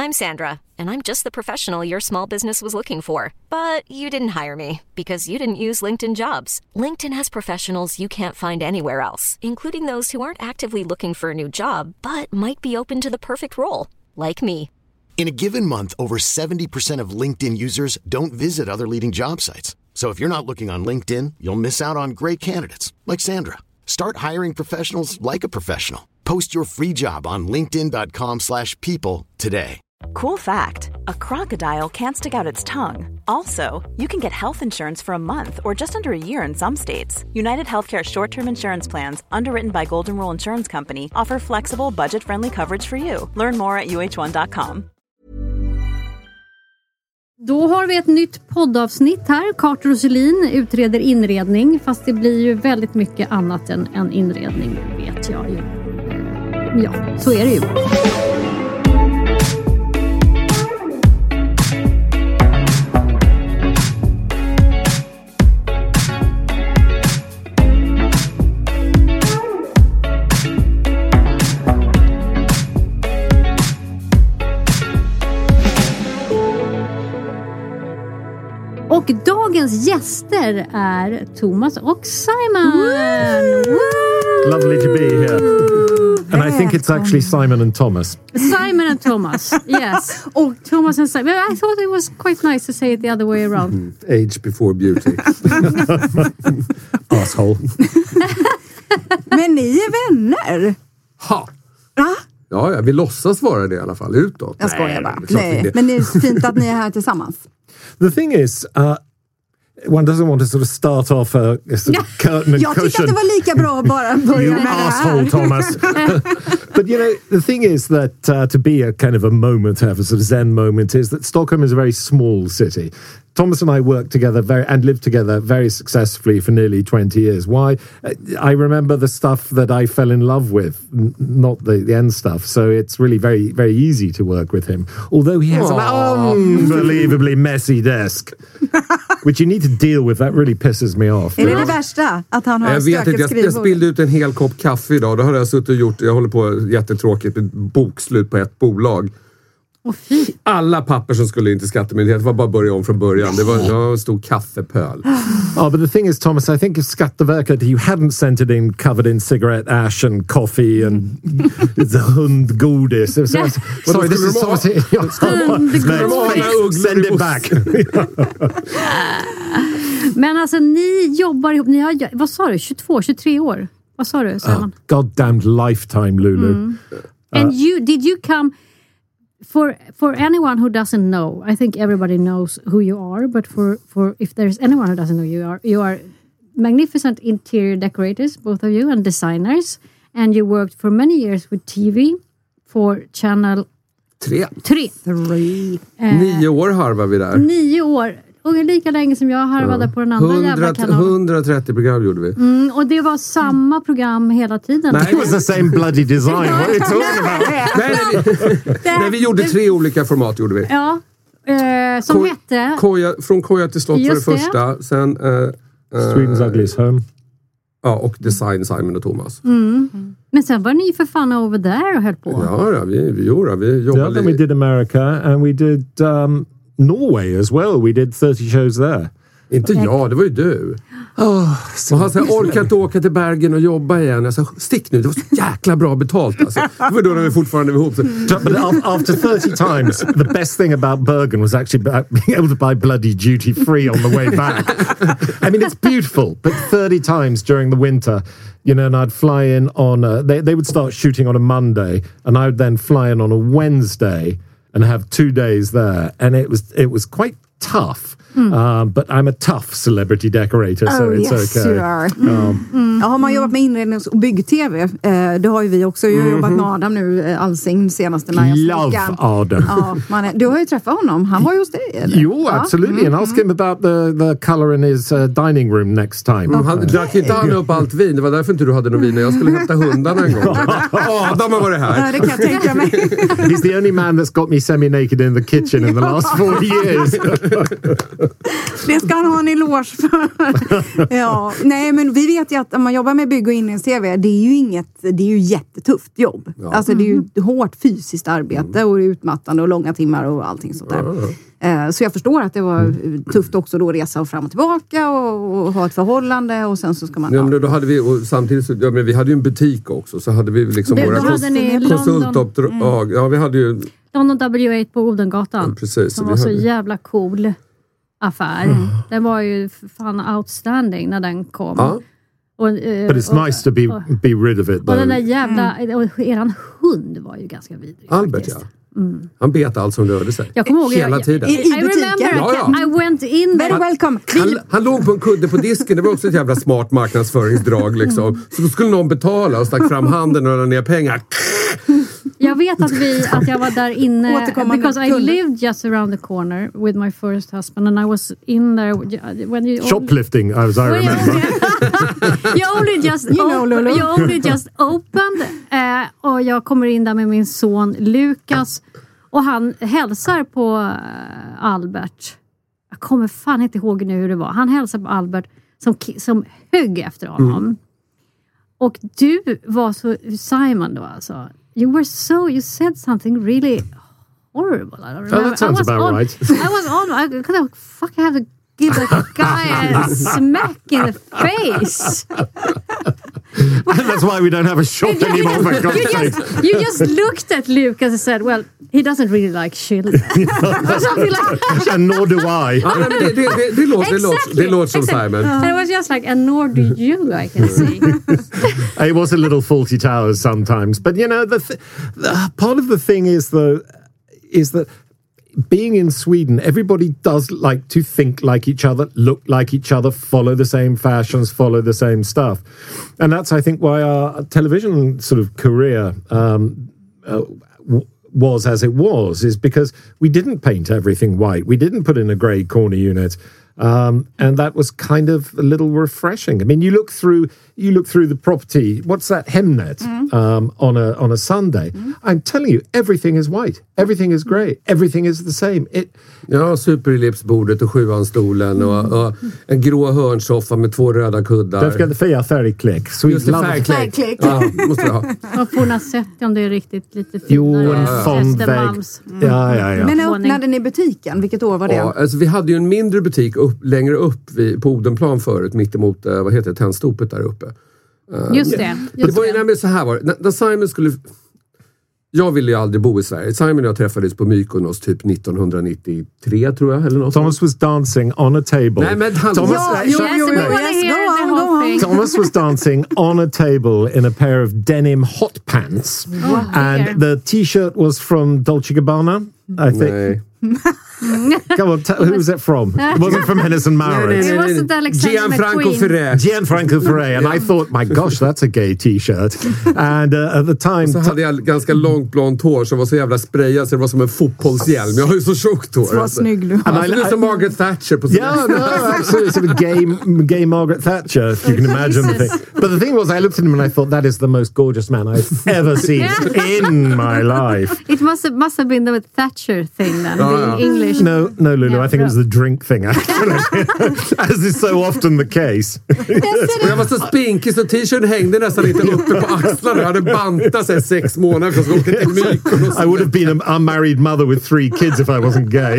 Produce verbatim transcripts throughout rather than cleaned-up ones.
I'm Sandra, and I'm just the professional your small business was looking for. But you didn't hire me because you didn't use LinkedIn Jobs. LinkedIn has professionals you can't find anywhere else, including those who aren't actively looking for a new job, but might be open to the perfect role, like me. In a given month, over seventy percent of LinkedIn users don't visit other leading job sites. So if you're not looking on LinkedIn, you'll miss out on great candidates like Sandra. Start hiring professionals like a professional. Post your free job on linkedin dot com slash people today. Cool fact, a crocodile can't stick out its tongue. Also, you can get health insurance for a month or just under a year in some states. United Healthcare short-term insurance plans, underwritten by Golden Rule Insurance Company, offer flexible, budget-friendly coverage for you. Learn more at u h one dot com. Då har vi ett nytt poddavsnitt här. Carter och Selin utreder inredning. Fast det blir ju väldigt mycket annat än en inredning, vet jag ju. Ja, så är det ju. Och dagens gäster är Thomas och Simon. Woo! Lovely to be here. And I think it's actually Simon and Thomas. Simon and Thomas, yes. Och Thomas and Simon. I thought it was quite nice to say it the other way around. Mm. Age before beauty. Asshole. Men ni är vänner. Ha! Va? Ja, ja, vi låtsas vara det i alla fall utåt. Jag skojar bara. Det Nej, det. men det är fint att ni är här tillsammans. The thing is, uh, one doesn't want to sort of start off a, a sort of curtain and Jag tycker cushion. att det var lika bra att bara börja You med det här. asshole, Thomas. But you know, the thing is that uh, to be a kind of a moment, have a sort of zen moment, is that Stockholm is a very small city. Thomas and I worked together very and lived together very successfully for nearly twenty years. Why? I remember the stuff that I fell in love with, n- not the, the end stuff. So it's really very, very easy to work with him. Although he has Aww. an unbelievably messy desk, which you need to deal with. That really pisses me off. Är det det värsta? Att han har Jag vet inte, stökigt jag, jag skrivbord? spillde ut en hel kopp kaffe idag. Då har jag suttit och gjort, jag håller på jättetråkigt med bokslut på ett bolag. Oh, fy. Alla papper som skulle in till skattemyndigheten var bara börja om från början. Det var, det var en stor kaffepöl. Oh, but the thing is, Thomas, I think if Skatteverket, you hadn't sent it in covered in cigarette ash and coffee and it's hundgodis. So, so, sorry, this is sorry. Send it back. Men alltså, ni jobbar ihop. Ni har, vad sa du? tjugotvå, tjugotre år? Vad sa du, Simon? Oh, goddamned lifetime, Lulu. Mm. And you, did you come... For for anyone who doesn't know, I think everybody knows who you are. But for, for if there's anyone who doesn't know, you are you are magnificent interior decorators, both of you, and designers. And you worked for many years with T V for Channel Tre. tre. Three. Eh, Nio år harvar vi där. Nio år. Och lika länge som jag harvade ja. på den andra jävla kanalen. hundratrettio program gjorde vi. Mm, och det var samma program hela tiden. Nej, it was the same bloody design. What are you talking about? Nej, vi, nej, vi gjorde tre olika format gjorde vi. Ja, eh, som Ko- hette... Koja, från koja till slott var det Just det. första. Sen... Uh, uh, Sweden's Ugliest Home. Ja, och Design Simon och Thomas. Mm. Men sen var ni för fan over there och höll på. Ja, ja vi, vi gjorde vi jobbade. Yeah, then we did America and we did um, Norway as well. We did thirty shows there. Inte jag, det var ju du. Oh, och han sa, jag orkar inte åka till Bergen och jobba igen. Jag sa, stick nu, det var så jäkla bra betalt. Alltså. Det var då när vi fortfarande var ihop. Så. But after thirty times, the best thing about Bergen was actually being able to buy bloody duty free on the way back. I mean, it's beautiful, but thirty times during the winter, you know, and I'd fly in on, a, they, they would start shooting on a Monday, and I would then fly in on a Wednesday and have two days there. And it was, it was quite tough. Mm. Um, but I'm a tough celebrity decorator, so oh, it's yes, okay. You are. Um, mm. Ja, har man jobbat med inrednings- och bygg-tv, eh, det har ju vi också. Jag har jobbat med Adam nu, eh, Alsing, senaste när jag Love Adam. Ja, man är, du har ju träffat honom. Han var ju hos dig, eller? Jo, ja. Absolutely. Mm. And ask him about the, the colour in his uh, dining room next time. Mm, han drack inte han upp allt vin. Det var därför inte du hade någon vin när jag skulle hämta hundarna en gång. Adam har varit här. Ja, det kan jag tänka mig. He's the only man that's got me semi-naked in the kitchen in the last four years. Det ska han ha en eloge för. Ja, nej, men vi vet ju att om man jobbar med bygg- och inrednings-tv, det är ju inget, det är ju jättetufft jobb. Ja. Alltså det är ju hårt fysiskt arbete och utmattande och långa timmar och allting sånt där. Ja, ja. Så jag förstår att det var tufft också då att resa och fram och tillbaka och, och ha ett förhållande och sen så ska man... Ja, men då hade vi, och samtidigt så, ja, men vi hade ju en butik också, så hade vi liksom det, våra kons- konsultuppdrag. Mm. Ja, vi hade ju... London W åtta på Odengatan. Ja, precis. Som var så hade... jävla cool affär. Mm. Den var ju fan outstanding när den kom. Ja. Och, uh, But it's och, nice to be, be rid of it. Och den där jävla... Mm. Och eran hund var ju ganska vidrig. Albert, faktiskt. ja. Mm. Han bet allt som rörde sig. Jag kommer ihåg, hela jag, tiden. I, i butiken? I, ja, ja. I went in there. Very welcome. Han, han låg på en kudde på disken. Det var också ett jävla smart marknadsföringsdrag. Liksom. Så då skulle någon betala och stack fram handen och la ner pengar. Jag vet att, vi, att jag var där inne because I lived just around the corner with my first husband and I was in there when you shoplifting only, as I remember. you only just you know, Lolo. you only just opened uh, och jag kommer in där med min son Lukas och han hälsar på uh, Albert. Jag kommer fan inte ihåg nu hur det var. Han hälsar på Albert som, som högg efter honom. Mm. Och du var så Simon då alltså. You were so, you said something really horrible. I don't remember. Oh, that sounds about on, right. I was on, I kind of, fuck, I have to give the guy a smack in the face. And that's why we don't have a shop anymore, for God's you, sake. just, you just looked at Lucas and said, well, he doesn't really like children. Something like and nor do I. Ja, men det, det, det, det, låter, det, låter, det låter som exactly. Simon. And it was just like, and nor do you, I can see. It was a little faulty towers sometimes. But, you know, the, th- the part of the thing is, though, is that being in Sweden, everybody does like to think like each other, look like each other, follow the same fashions, follow the same stuff. And that's, I think, why our television sort of career um, uh, w- was as it was, is because we didn't paint everything white. We didn't put in a grey corner unit. Um, and that was kind of a little refreshing. I mean, you look through you look through the property. What's that Hemnet mm. um, on a on a Sunday? Mm. I'm telling you, everything is white. Everything is grey. Everything is the same. It. Ja, superellipsbordet och sjuanstolen och, och en grå hörnsoffa med två röda kuddar. Don't forget the färg, färgklick. Just det, färgklick. Ja, måste jag ha. Och på något sätt om det är riktigt lite finare. Jo, en fondvägg. Mm. Ja, ja, ja. Men när öppnade ni butiken? Vilket år var det? Ja, alltså, vi hade ju en mindre butik upp, längre upp vid, på Odenplan förut, mittemot, vad heter det, Tennstopet där uppe. Just det. Just det var ju nämligen så här var det. När Simon skulle... Jag ville ju aldrig bo i Sverige. Simon och jag träffades på Mykonos typ nittonhundranittiotre, tror jag. Eller något. Thomas was dancing on a table. Nej, men han... Thomas, ja, jo, jo, jo, yes, go on, go on. Thomas was dancing on a table in a pair of denim hot pants. Oh, and the t-shirt was from Dolce and Gabbana, I think. Nej. Come on, t- who was it from? It wasn't from Henderson Mauritz. It wasn't Alexander Gianfranco McQueen. Ferré. Gianfranco Ferré. And I thought, my gosh, that's a gay t-shirt. And uh, at the time... Så hade jag ganska långt blont hår som var så jävla sprayat så det var som en fotbollshjälm. Jag har ju så tjockt hår. Så alltså. snygg du Alltså, du är som Margaret Thatcher på Yeah, no, absolutely. Sort of gay, gay Margaret Thatcher, if you can imagine the thing. But the thing was, I looked at him and I thought, that is the most gorgeous man I've ever seen in my life. It must have, must have been the Thatcher thing then, Oh, the yeah. English. No, no, Lulu, Yeah, I think no. it was the drink thing, actually. As is so often the case. Och jag var så spinkig så t-shirten hängde nästan inte uppe på axlarna. Jag hade bantat sig sex månader för att åka till Mykonos. I would have been an unmarried mother with three kids if I wasn't gay.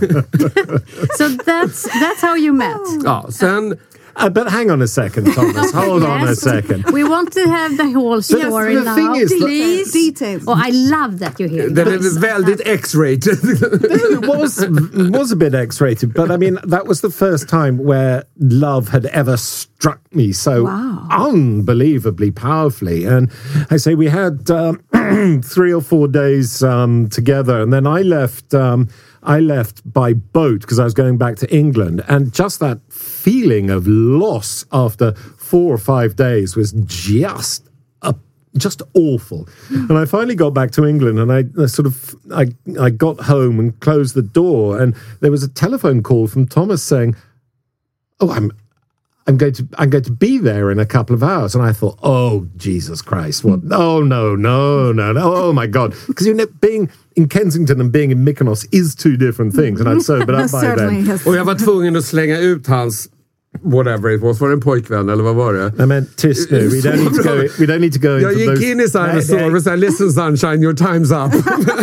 So that's that's how you met. Ja, sen... Uh, but hang on a second, Thomas. Hold on a Yes. second. We want to have the whole story the now, thing is that- please. Details. Oh, I love that you're here. Den är väldigt X-rated. It was was a bit X-rated, but I mean that was the first time where love had ever struck me so Wow. unbelievably powerfully. And I say we had um, three or four days um, together, and then I left. Um, I left by boat because I was going back to England, and just that feeling of loss after four or five days was just a just awful. And I finally got back to England, and I, I sort of I I got home and closed the door, and there was a telephone call from Thomas saying, "Oh, I'm I'm going to I'm going to be there in a couple of hours. And I thought, oh, Jesus Christ, what? Oh, no, no, no, no. Oh, my God. Because you know, being in Kensington and being in Mykonos is two different things. And I'd sobered up by then. Och jag var tvungen att slänga ut hans whatever it was. Var det en pojkvän eller vad var det? Nej men tyst nu. We don't need to go, we don't need to go jag into gick those... in i Simons store och sa, listen sunshine, your time's up.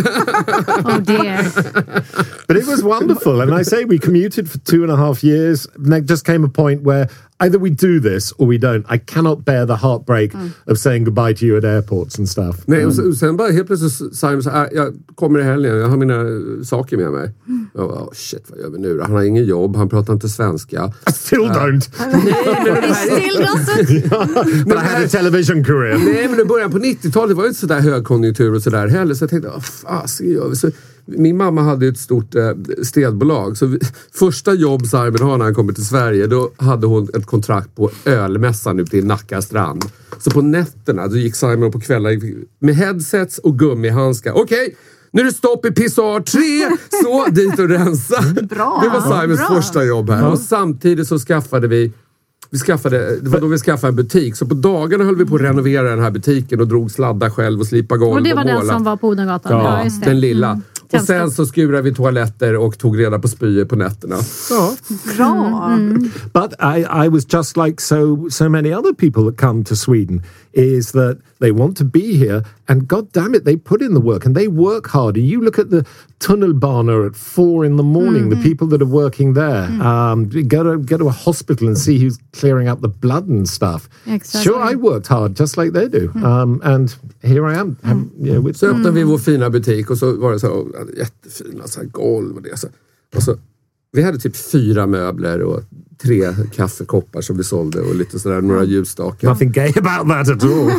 Oh dear. But it was wonderful. And I say we commuted for two and a half years. And there just came a point where either we do this or we don't. I cannot bear the heartbreak mm. of saying goodbye to you at airports and stuff. Nej, och, och sen bara helt plötsligt Simon sa, jag kommer i helgen, jag har mina saker med mig. Mm. Jag bara, oh, shit, vad gör vi nu då? Han har ingen jobb, han pratar inte svenska. I still uh, don't. Nej, men det still doesn't. But I had a television career. Nej, men i början på nittiotalet var ju inte sådär högkonjunktur och sådär heller. Så jag tänkte, oh, fas, så min mamma hade ett stort eh, städbolag. Så vi, första jobb Simon har när han kommer till Sverige, då hade hon ett kontrakt på ölmässan ute i Nacka strand. Så på nätterna, då gick Simon på kvällar med headsets och gummihandskar. Okej, okay, nu är det stopp i pissoar tre, så dit och rensa. Bra, det var Simons bra. första jobb här. Och samtidigt så skaffade vi Vi skaffade, det var då vi skaffade en butik. Så på dagarna höll vi på att renovera den här butiken och drog sladdar själv och slipa golv och måla. Och det var den som var på Odengatan? Ja, ja den lilla. Mm. Och sen så skurade vi toaletter och tog reda på spyor på nätterna. Ja. Bra. Mm. But I, I was just like so so many other people that come to Sweden, is that they want to be here and god damn it, they put in the work and they work hard. And you look at the tunnelbana at four in the morning, mm. the people that are working there. Mm. Um, go to go to a hospital and see who's clearing up the blood and stuff. Exactly. Sure, I worked hard just like they do. Mm. Um, and here I am. Mm. You know, with, så öppnade vi vår fina butik och så var det så jättefina så här golv och det. Så, och så, vi hade typ fyra möbler och tre kaffekoppar som vi sålde och lite sådär, några ljusstakar. Nothing gay about that at all.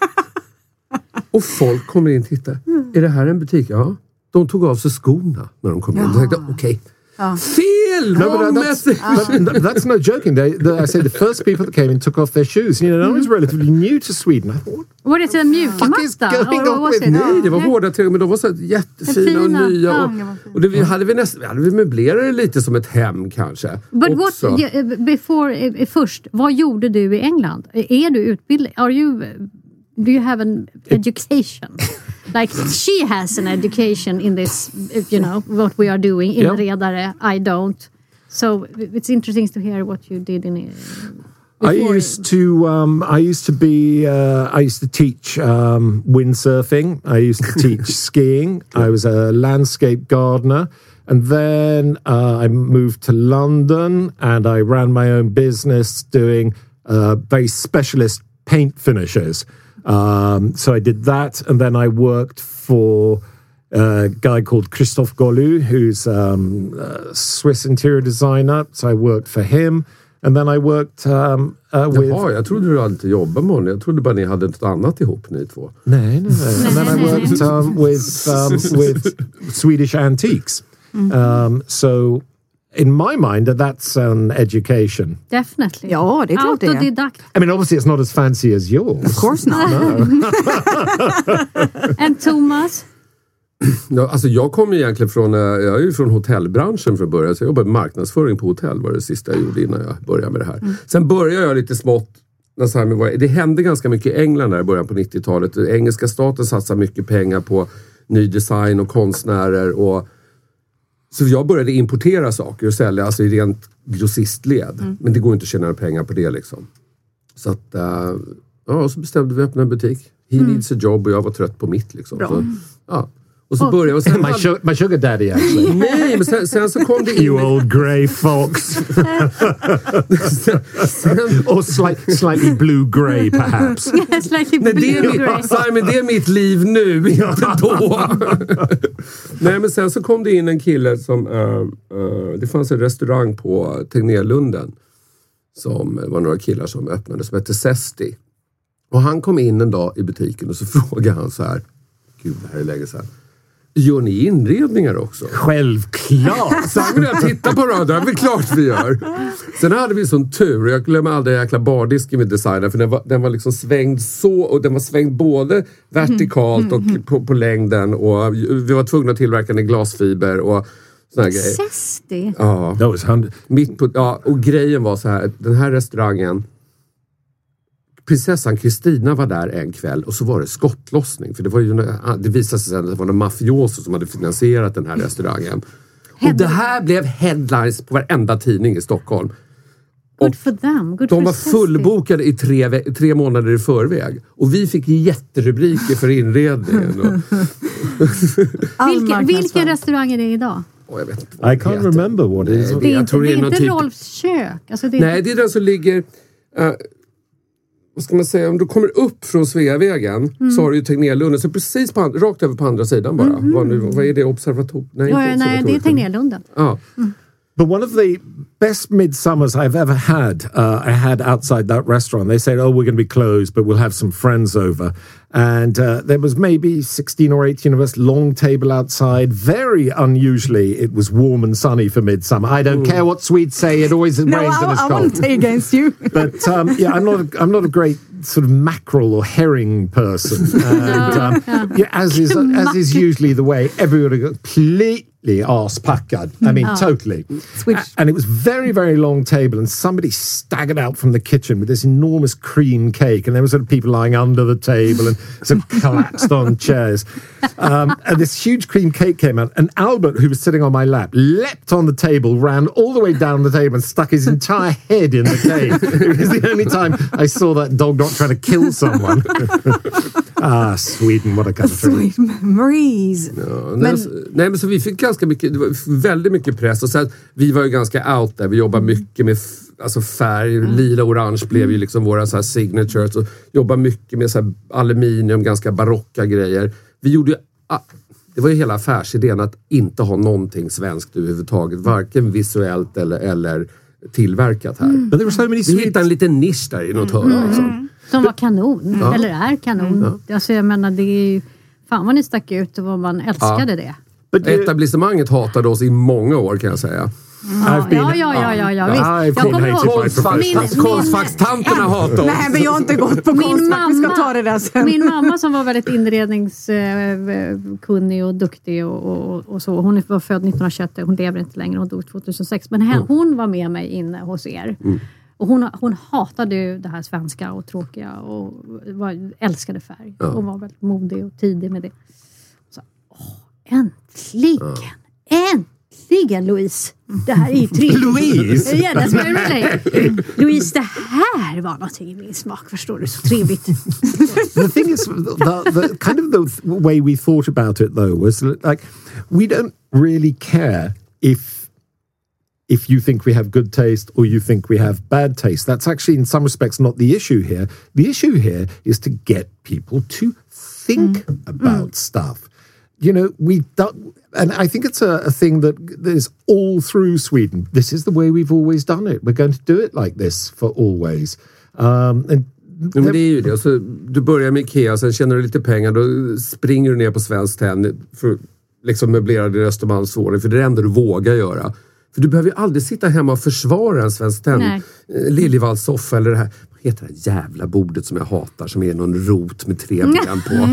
Och folk kommer in och tittar. Är det här en butik? Ja. De tog av sig skorna när de kom in. Jag tänkte, okej. Okay. Ja. Fel! No, but that's, that, that's no joking. They, the, I say the first people that came in took off their shoes. You know, I was relatively new to Sweden. I thought, var det en mjukmatta? Nej, det var hårda till, men de var så jättefina och nya. Och, och det, vi hade vi nästan, hade vi möblerade det lite som ett hem kanske. But what, before, först, vad gjorde du i England? Är du utbildad? Are you, do you have an education? Like she has an education in this, you know, what we are doing in yep. Redare. I don't. So it's interesting to hear what you did in. Uh, I used to. Um, I used to be. Uh, I used to teach um, windsurfing. I used to teach skiing. I was a landscape gardener, and then uh, I moved to London, and I ran my own business doing uh, very specialist paint finishes. Um, so I did that, and then I worked for a guy called Christophe Gollu, who's um, a Swiss interior designer. So I worked for him, and then I worked um, uh, with... Jaha, jag trodde du hade inte jobbat med honom. Jag trodde bara ni hade något annat ihop, ni två. Nej, nej, nej. And then I worked um, with, um, with Swedish antiques. Um, so... In my mind, that's an education. Definitely. Ja, det är klart det. Autodidact. I mean, obviously it's not as fancy as yours. Of course not. No. And Thomas? Ja, alltså jag kommer egentligen från, jag är ju från hotellbranschen från början. Så jag jobbade med marknadsföring på hotell, var det sista jag gjorde innan jag började med det här. Mm. Sen började jag lite smått. Det hände ganska mycket i England där i början på nittiotalet. Engelska staten satsade mycket pengar på ny design och konstnärer och så jag började importera saker och sälja, alltså i rent grossistled. Mm. Men det går inte att tjäna pengar på det liksom. Så att, uh, ja, så bestämde vi att öppna en butik. He mm. needs a job och jag var trött på mitt liksom. Så, ja. Och så började jag... Sen my, sugar, my sugar daddy actually. Nej, men sen, sen så kom det in... You old grey fox. sen, sen, Or slight, slightly blue-grey perhaps. Yeah, slightly Nej, det är blue-grey. mitt, Simon, det är mitt liv nu, inte då. Nej, men sen så kom det in en kille som... Uh, uh, det fanns en restaurang på Tegnérlunden som var några killar som öppnade som hette Zesty. Och han kom in en dag i butiken och så frågade han så här... Gud, det här är länge sedan. Gör ni inredningar också? Självklart! Simon och jag tittar på det, det är väl klart vi gör. Sen hade vi sån tur, jag glömmer aldrig jäkla bardisken med designen, för den var, den var liksom svängd så, och den var svängd både vertikalt och på, på längden, och vi var tvungna att tillverka den i glasfiber, och Såna här grejer. Zesty? Ja. That was hundred. Mitt på, ja, och grejen var så här, den här restaurangen, prinsessan Kristina var där en kväll och så var det skottlossning. För det var ju, det visade sig sen att det var en mafioso som hade finansierat den här restaurangen. Och det här blev headlines på varenda tidning i Stockholm. Good for them. Good de for var Zesty. fullbokade i tre, tre månader i förväg. Och vi fick jätterubriker för inredningen. Och Vilken, vilken restaurang är det idag? oh, jag vet inte vad I can't heter. remember what it is. Nej, Det är jag inte, tror det är någon inte typ- Rolfs kök. Alltså det är Nej, det är den som ligger... Uh, vad ska man säga? Om du kommer upp från Sveavägen mm. så har du ju Tegnérlunden. Så precis på, rakt över på andra sidan bara. Mm. Vad, nu, vad är det? Observator? Nej, ja, inte nej, det är Tegnérlunden. Ja. Mm. But one of the best midsummers I've ever had, uh, I had outside that restaurant. They said, oh, we're going to be closed, but we'll have some friends over. And uh, there was maybe sixteen or eighteen of us, long table outside. Very unusually, it was warm and sunny for midsummer. I don't Ooh. care what Swedes say, it always no, rains I, and it's I cold. won't say against you. But um, yeah, I'm not, a, I'm not a great sort of mackerel or herring person. And um, yeah, as is, as is usually the way, everybody got completely arse-packad. I mean, Oh. totally. Switch. A- And it was very, very long table, and somebody staggered out from the kitchen with this enormous cream cake, and there were sort of people lying under the table and sort of collapsed on chairs. Um, and this huge cream cake came out, and Albert, who was sitting on my lap, leapt on the table, ran all the way down the table, and stuck his entire head in the cake. It was the only time I saw that dog not trying to kill someone. Ah, Sweden, what a country. Sweet memories. Ja, nej, Men- så, nej, men så vi fick ganska mycket, det var väldigt mycket press. Och sen, vi var ju ganska out där. Vi jobbade mycket med f- alltså färg, lila orange blev ju liksom våra så här signatures. Och jobbade mycket med så här aluminium, ganska barocka grejer. Vi gjorde ju, ah, det var ju hela affärsidén att inte ha någonting svenskt överhuvudtaget. Varken visuellt eller, eller tillverkat här. But there were so many Vi Swedes. hittade en liten nisch där i något hörn. Liksom. Som var kanon. Eller är kanon. Alltså jag menar, det är ju... Fan vad ni stack ut och vad man älskade det. But you- Etablissemanget hatade oss i många år kan jag säga. Ja, ja, ja, ja, ja, ja, visst. I've Jag been kommer hated ihåg... by professionals. Min- Konstfackstanterna hatade oss. Nej, men jag har inte gått på Min konstfack. Vi ska mamma, ta det där sen. min mamma som var väldigt inredningskunnig och duktig och, och, och så. Hon var född nittonhundratjugoett, hon lever inte längre, hon dog tjugohundrasex. Men här, hon var med mig inne hos er. Mm. Och hon, hon hatade ju det här svenska och tråkiga och var, älskade färg. Ja. Hon var väldigt modig och tidig med det. Så, åh, äntligen! Äntligen Louise! Det här är ju trevligt. Louise? Ja, that's my relate. Louise, det här var någonting i min smak, förstår du? Så trevligt. The thing is, the, the kind of the way we thought about it, though, was like we don't really care if if you think we have good taste or you think we have bad taste. That's actually, in some respects, not the issue here. The issue here is to get people to think about stuff. You know, we don't, and I think it's a, a thing that is all through Sweden. This is the way we've always done it. We're going to do it like this for always. Um, and Ja, men det är ju det. Så du börjar med Ikea, sen tjänar du lite pengar, då springer du ner på Svenskt Tenn för att liksom möblera din Östermalmsvåning, för det är det enda du vågar göra. För du behöver ju aldrig sitta hemma och försvara en Svenskt Tenn. Nej. Liljevalchs-soffa eller det här, vad heter det här jävla bordet som jag hatar, som är någon rot med tre ben på.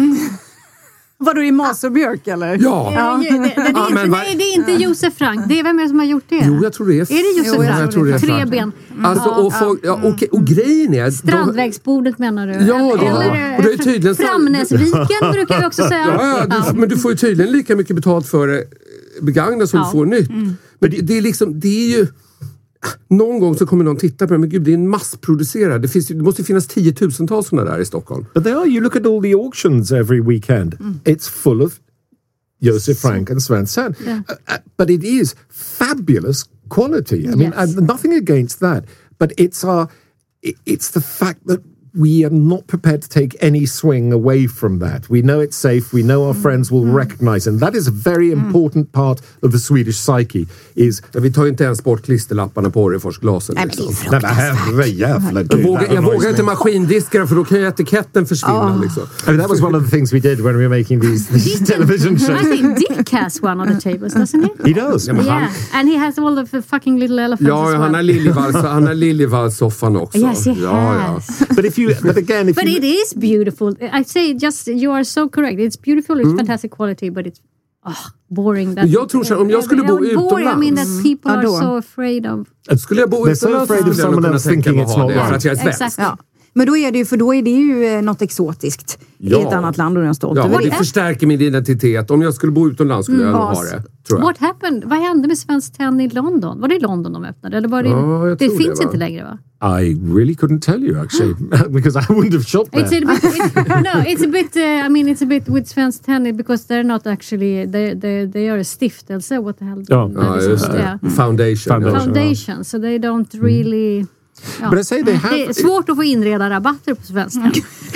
Vadå, i Maserbjörk eller? Ja! Ja, det, det, det, det, Ja, är men inte, vad- det, är- det är inte Josef Frank. Det är vem är det som har gjort det? Jo, jag tror det är... Är det Josef Jo, jag Frank? tror det är Tre Frank. ben. Alltså, och, folk, ja, och, och grejen är... de- Strandvägsbordet menar du? Ja, det- Eller, och det är tydligen så- Framnäsviken brukar vi också säga. Ja, ja, du, men du får ju tydligen lika mycket betalt för det begagnat som Ja. du får nytt. Men det, det är liksom, det är ju... Någon gång så kommer någon titta på det, men gud, det är en massproducerad. Det, finns, ju- det måste ju finnas tiotusentals sådana där i Stockholm. But they are. You look at all the auctions every weekend. It's full of Josef Frank and Sven Sand. Yeah. Uh, uh, but it is fabulous quality. I mean, Yes. uh, nothing against that. But it's our, it, it's the fact that we are not prepared to take any swing away from that. We know it's safe. We know our friends will recognize, and that is a very important part of the Swedish psyche. Is Vi tar ju inte ens bort klisterlapparna på Orreforsglasen. Nej, men det är Liksom. Nej, men herre jävla Jag gud, vågar, that jag annoys vågar inte me. maskindiska för då kan ju etiketten försvinna. Liksom. I mean, that was one of the things we did when we were making these, these television I shows. think Dick has one of the tables, doesn't he? He does. Yeah, and he has all the fucking little elephants Ja, as well. han har Liljevalchs- han har Liljevalchs-soffan också. Yes, he ja, has. But if you, but again, if But you, it is beautiful. I say just, you are so correct. It's beautiful, it's fantastic quality, but it's Oh, boring. That, jag tror så här, om jag skulle bo boring, utomlands. I mean that people Mm. are so afraid of... Skulle jag bo They're so utomlands afraid of skulle jag nog someone kunna else tänka mig thinking att it's ha not det. right. För att jag är svensk. Exactly. Ja. Men då är det ju, för då är det ju eh, något exotiskt Ja. i ett annat land och jag är stolt Ja, över och det det. förstärker min identitet. Om jag skulle bo utomlands skulle jag nog ha det. Tror jag. What happened? Vad hände med Svenskt Tenn i London? Var det i London de öppnade? Eller var det, Ja, jag det tror finns det, va? inte längre, va? I really couldn't tell you actually because I wouldn't have shopped there. It's a bit, it's, no, it's a bit. Uh, I mean, it's a bit with Svenskt Tenn because they're not actually. They they they are a stiftelse. What the hell? Ja. Ja, just det. Yeah. Foundation. Foundation. Ja. Foundation. So they don't really. Ja. But I say they have- Det är svårt att få inreda rabatter på Svenskt Tenn.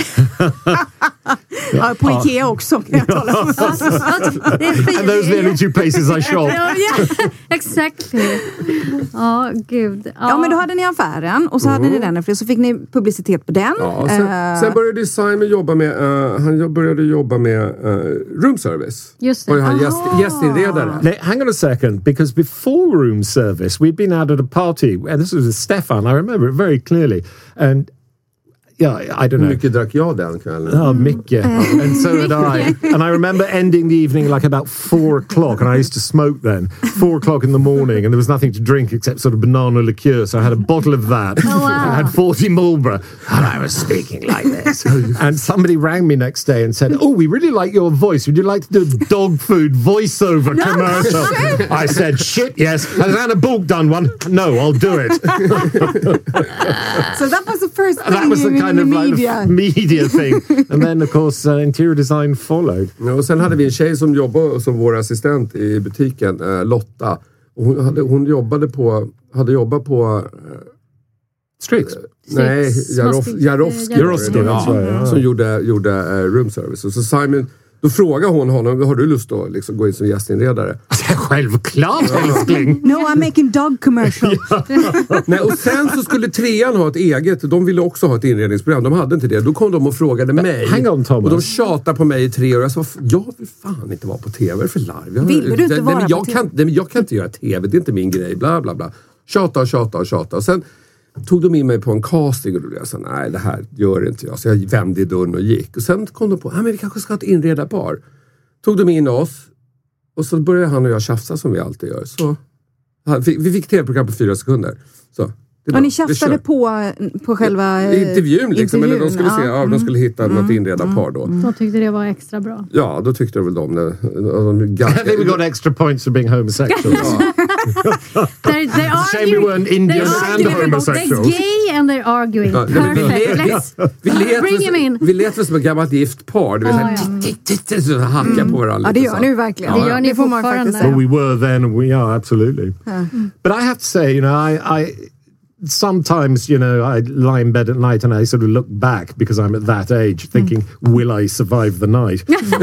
Ja, på Ikea också kan jag tala om. Ja, ja, det är fint. And those are the only two places I shop. Ja, yeah, exactly. Ja, gud. Ja, men då hade ni affären och så hade ni den efter det, så fick ni publicitet på den. Ja, sen, Eh, sen började Simon jobba med, uh, han började jobba med uh, room service. Just det. Var ju han Aha. gäst, gästinredare. Now, hang on a second, because before room service, we'd been out at a party, and this was with Stefan, I remember it very clearly. And yeah, I don't Hur know. mycket drack jag den kvällen? Oh, Mickey. And so had I. And I remember ending the evening like about four o'clock, and I used to smoke then, four o'clock in the morning, and there was nothing to drink except sort of banana liqueur, so I had a bottle of that. Oh, wow. I had forty Marlboro, and I was speaking like this. And somebody rang me next day and said, oh, we really like your voice. Would you like to do a dog food voiceover commercial? I said, shit, yes. Has Anna Bulk done one? No, I'll do it. So that was the first thing That was the in kind the of like media. media thing. And then, of course, uh, interior design followed. Ja, och sen hade vi en tjej som jobbade som vår assistent i butiken, eh, Lotta. Och hon, hade, hon jobbade på, hade jobbat på... Eh, Strix. nej, Jarof, Mastic- Jarofsky. eh, Jarofsky, var det, that's right, ja. Som gjorde, gjorde eh, room service. Och så Simon, då frågade hon honom, har du lust att liksom gå in som gästinredare? Självklart, älskling! No, I'm making dog commercial. Nej, och sen så skulle trean ha ett eget. De ville också ha ett inredningsprogram. De hade inte det. Då kom de och frågade mig. hang on, Thomas. Och de tjatade på mig i tre år. Jag sa, jag vill fan inte vara på tv för larv. Jag, Ville du inte nej, vara men på jag tv? kan, nej, men jag kan inte göra tv. Det är inte min grej. Bla, bla, bla. Tjata och tjata och tjata. Och sen tog de in mig på en casting och då blev jag så, nej, det här gör inte jag. Så jag vände i dörren och gick. Och sen kom de på, ja, men vi kanske ska ha ett inredarpar. Tog de in oss. Och så började han och jag tjafsa som vi alltid gör. Så vi fick tv-program på fyra sekunder. Så, det Och ni Vi kör. tjafsade på, på själva eh, intervjun liksom. Eller de skulle, se, ja. ja, de skulle hitta något inredarpar då. De tyckte det var extra bra. Ja, då tyckte väl de det. De ganska, I think we got extra points for being homosexuals. They're, they're a shame we weren't Indian they're and arguing about- homosexuals. They're gay and they're arguing. Ja, nej, men vi Perfect. lät- Let's vi lät bring väl- him in. Vi lät väl som ett gammalt gift par. Du vet, Ja, såhär, titt, titt, titt, så hacka på varandra. Ja, det lite gör så. ni ju verkligen. Det gör ni får man fortfarande. faktiskt säga. Well, we were then, and we are, absolutely. But I have to say, you know, I, I sometimes, you know, I lie in bed at night and I sort of look back because I'm at that age thinking, will I survive the night?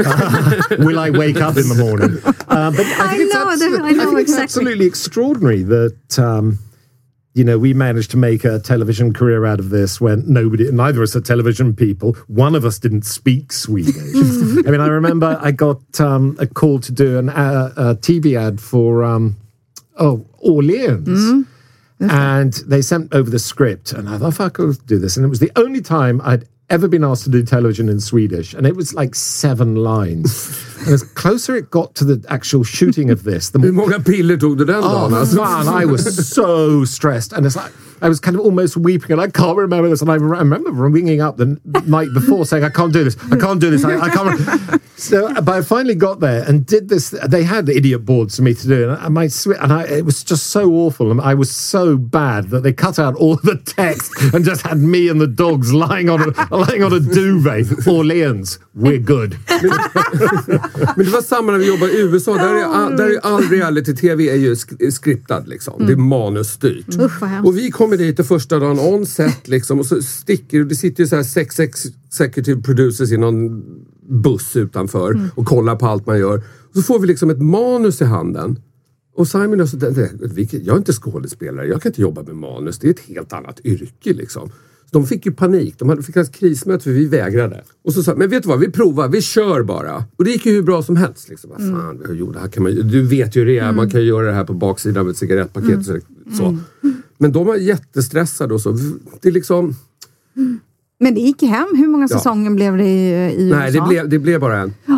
Will I wake up in the morning? Uh, but I think I it's, know, abso- I know think it's exactly. absolutely extraordinary that, um, you know, we managed to make a television career out of this when nobody, neither of us are television people. One of us didn't speak Swedish. I mean, I remember I got um, a call to do an, uh, a T V ad for, um, oh, Orleans. And they sent over the script, and I thought, if I could do this. And it was the only time I'd ever been asked to do television in Swedish. And it was like seven lines. And as closer it got to the actual shooting of this, the Hur more... många piller tog du den dagen? Oh, Alltså? man, I was so stressed. And it's like, I was kind of almost weeping, and I can't remember this. And I remember ringing up the night before saying, I can't do this, I can't do this, I, I can't. So, but I finally got there and did this. They had idiot boards for me to do, and my and I, it was just so awful. And I was so bad that they cut out all the text and just had me and the dogs lying on a lying on a duvet. Orleans, we're good. Men det var samma när vi jobbade i U S A. Där är, all, där är all reality-tv är ju sk- skriptad liksom. Det är manusstyrt. Usch, vad hemskt. Och vi kommer dit det första dagen on set liksom. Och så sticker, och det sitter ju så här sex executive producers i någon buss utanför och kollar på allt man gör. Och så får vi liksom ett manus i handen. Och Simon och så, det, det, jag är inte skådespelare, jag kan inte jobba med manus. Det är ett helt annat yrke liksom. Så de fick ju panik, de hade fick ett krismöte för vi vägrade. Och så sa men vet du vad, vi provar, vi kör bara. Och det gick ju hur bra som helst liksom. Vad fan, mm. jo, det här kan man, du vet ju det är, mm. man kan ju göra det här på baksidan av ett cigarettpaket mm. så. så. Mm. Men de var jättestressade och så. Det är liksom... Men det gick hem. Hur många säsonger ja. blev det i, i U S A? Nej, det blev, det blev bara en. Ja.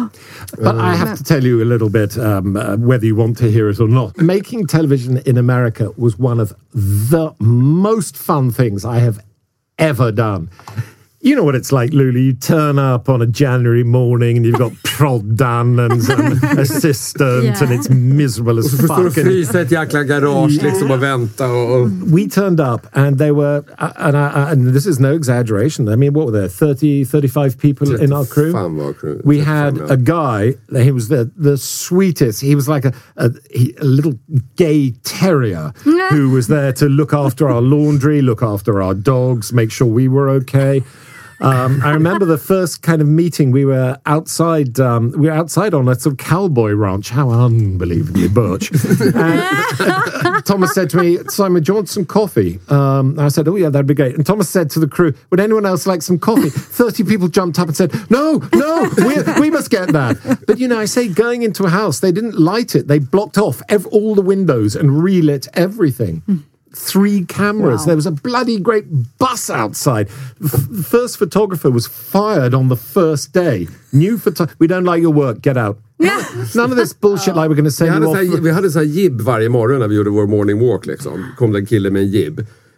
But I have to tell you a little bit, um, uh, whether you want to hear it or not. Making television in America was one of the most fun things I have ever done. You know what it's like, Lulu. You turn up on a January morning and you've got prod done and an assistant yeah. and it's miserable as fuck. Och frysa ett jäkla garage liksom och vänta. Och... We turned up and they were, uh, and, I, and this is no exaggeration, I mean, what were there, thirty, thirty-five people in our crew? crew. We had a guy, he was the, the sweetest, he was like a, a, he, a little gay terrier who was there to look after our laundry, look after our dogs, make sure we were okay. Um, I remember the first kind of meeting. We were outside. Um, we were outside on a sort of cowboy ranch. How unbelievably butch! And Thomas said to me, "Simon, do you want some coffee?" Um, and I said, "Oh yeah, that'd be great." And Thomas said to the crew, "Would anyone else like some coffee?" Thirty people jumped up and said, "No, no, we, we must get that." But you know, I say going into a house, they didn't light it. They blocked off ev- all the windows and relit everything. Three cameras. Wow. There was a bloody great bus outside. The first photographer was fired on the first day. New photo. We don't like your work. Get out. None of this bullshit like we're going to say. Vi hade, här, vi hade så här jib varje morgon när vi gjorde vår morning walk. Liksom. Kom det en kille med en jib.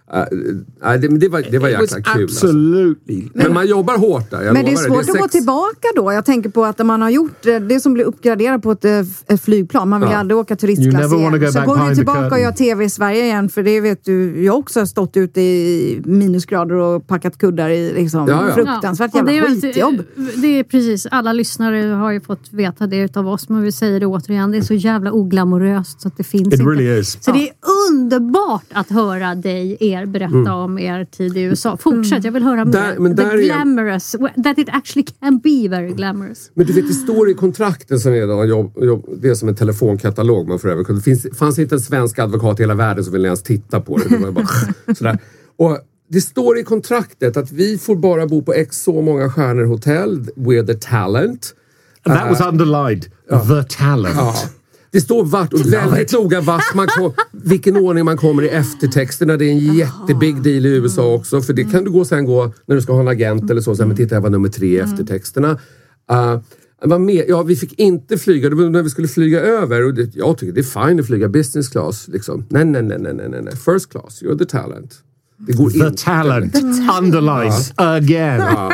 Uh, det, det var, det var jäkla kul. Absolutely. Alltså. Men man jobbar hårt där. Men det är svårt det. Det är att sex... gå tillbaka då. Jag tänker på att man har gjort det som blir uppgraderat på ett, ett flygplan. Man vill ja. aldrig åka turistklass igen. Så går du tillbaka och gör tv i Sverige igen. För det vet du, jag också har stått ute i minusgrader och packat kuddar i liksom, ja, ja. fruktansvärt ja. jävla det är, skitjobb. Det är precis, alla lyssnare har ju fått veta det utav oss. Men vi säger det återigen, det är så jävla oglamoröst så att det finns It inte. Really is. Så ja. det är underbart att höra dig er berätta mm. om er tid i U S A. Fortsätt, jag vill höra där, mer. The där glamorous, är... that it actually can be very glamorous. Men du vet, det står i kontrakten som är då, jobb, jobb, det är som en telefonkatalog man får över. Det finns, fanns inte en svensk advokat i hela världen som ville ens titta på det. Det var bara sådär. Och det står i kontraktet att vi får bara bo på x så många stjärnor hotell. We're the talent. And that uh, was underlined. Ja. The talent. Ja. Det står vart och väldigt noga vart man kom, vilken ordning man kommer i eftertexterna. Det är en jättebig deal i U S A också. För det kan du gå sen gå när du ska ha en agent eller så. så men titta, jag var nummer tre i eftertexterna. Uh, var med, ja, vi fick inte flyga. Det var när vi skulle flyga över. Och det, jag tycker det är fine att flyga business class. Liksom. Nej, nej, nej, nej, nej, nej. First class, you're the talent. Det går the inte. Talent. The talent. Underlines ja. again. Ja.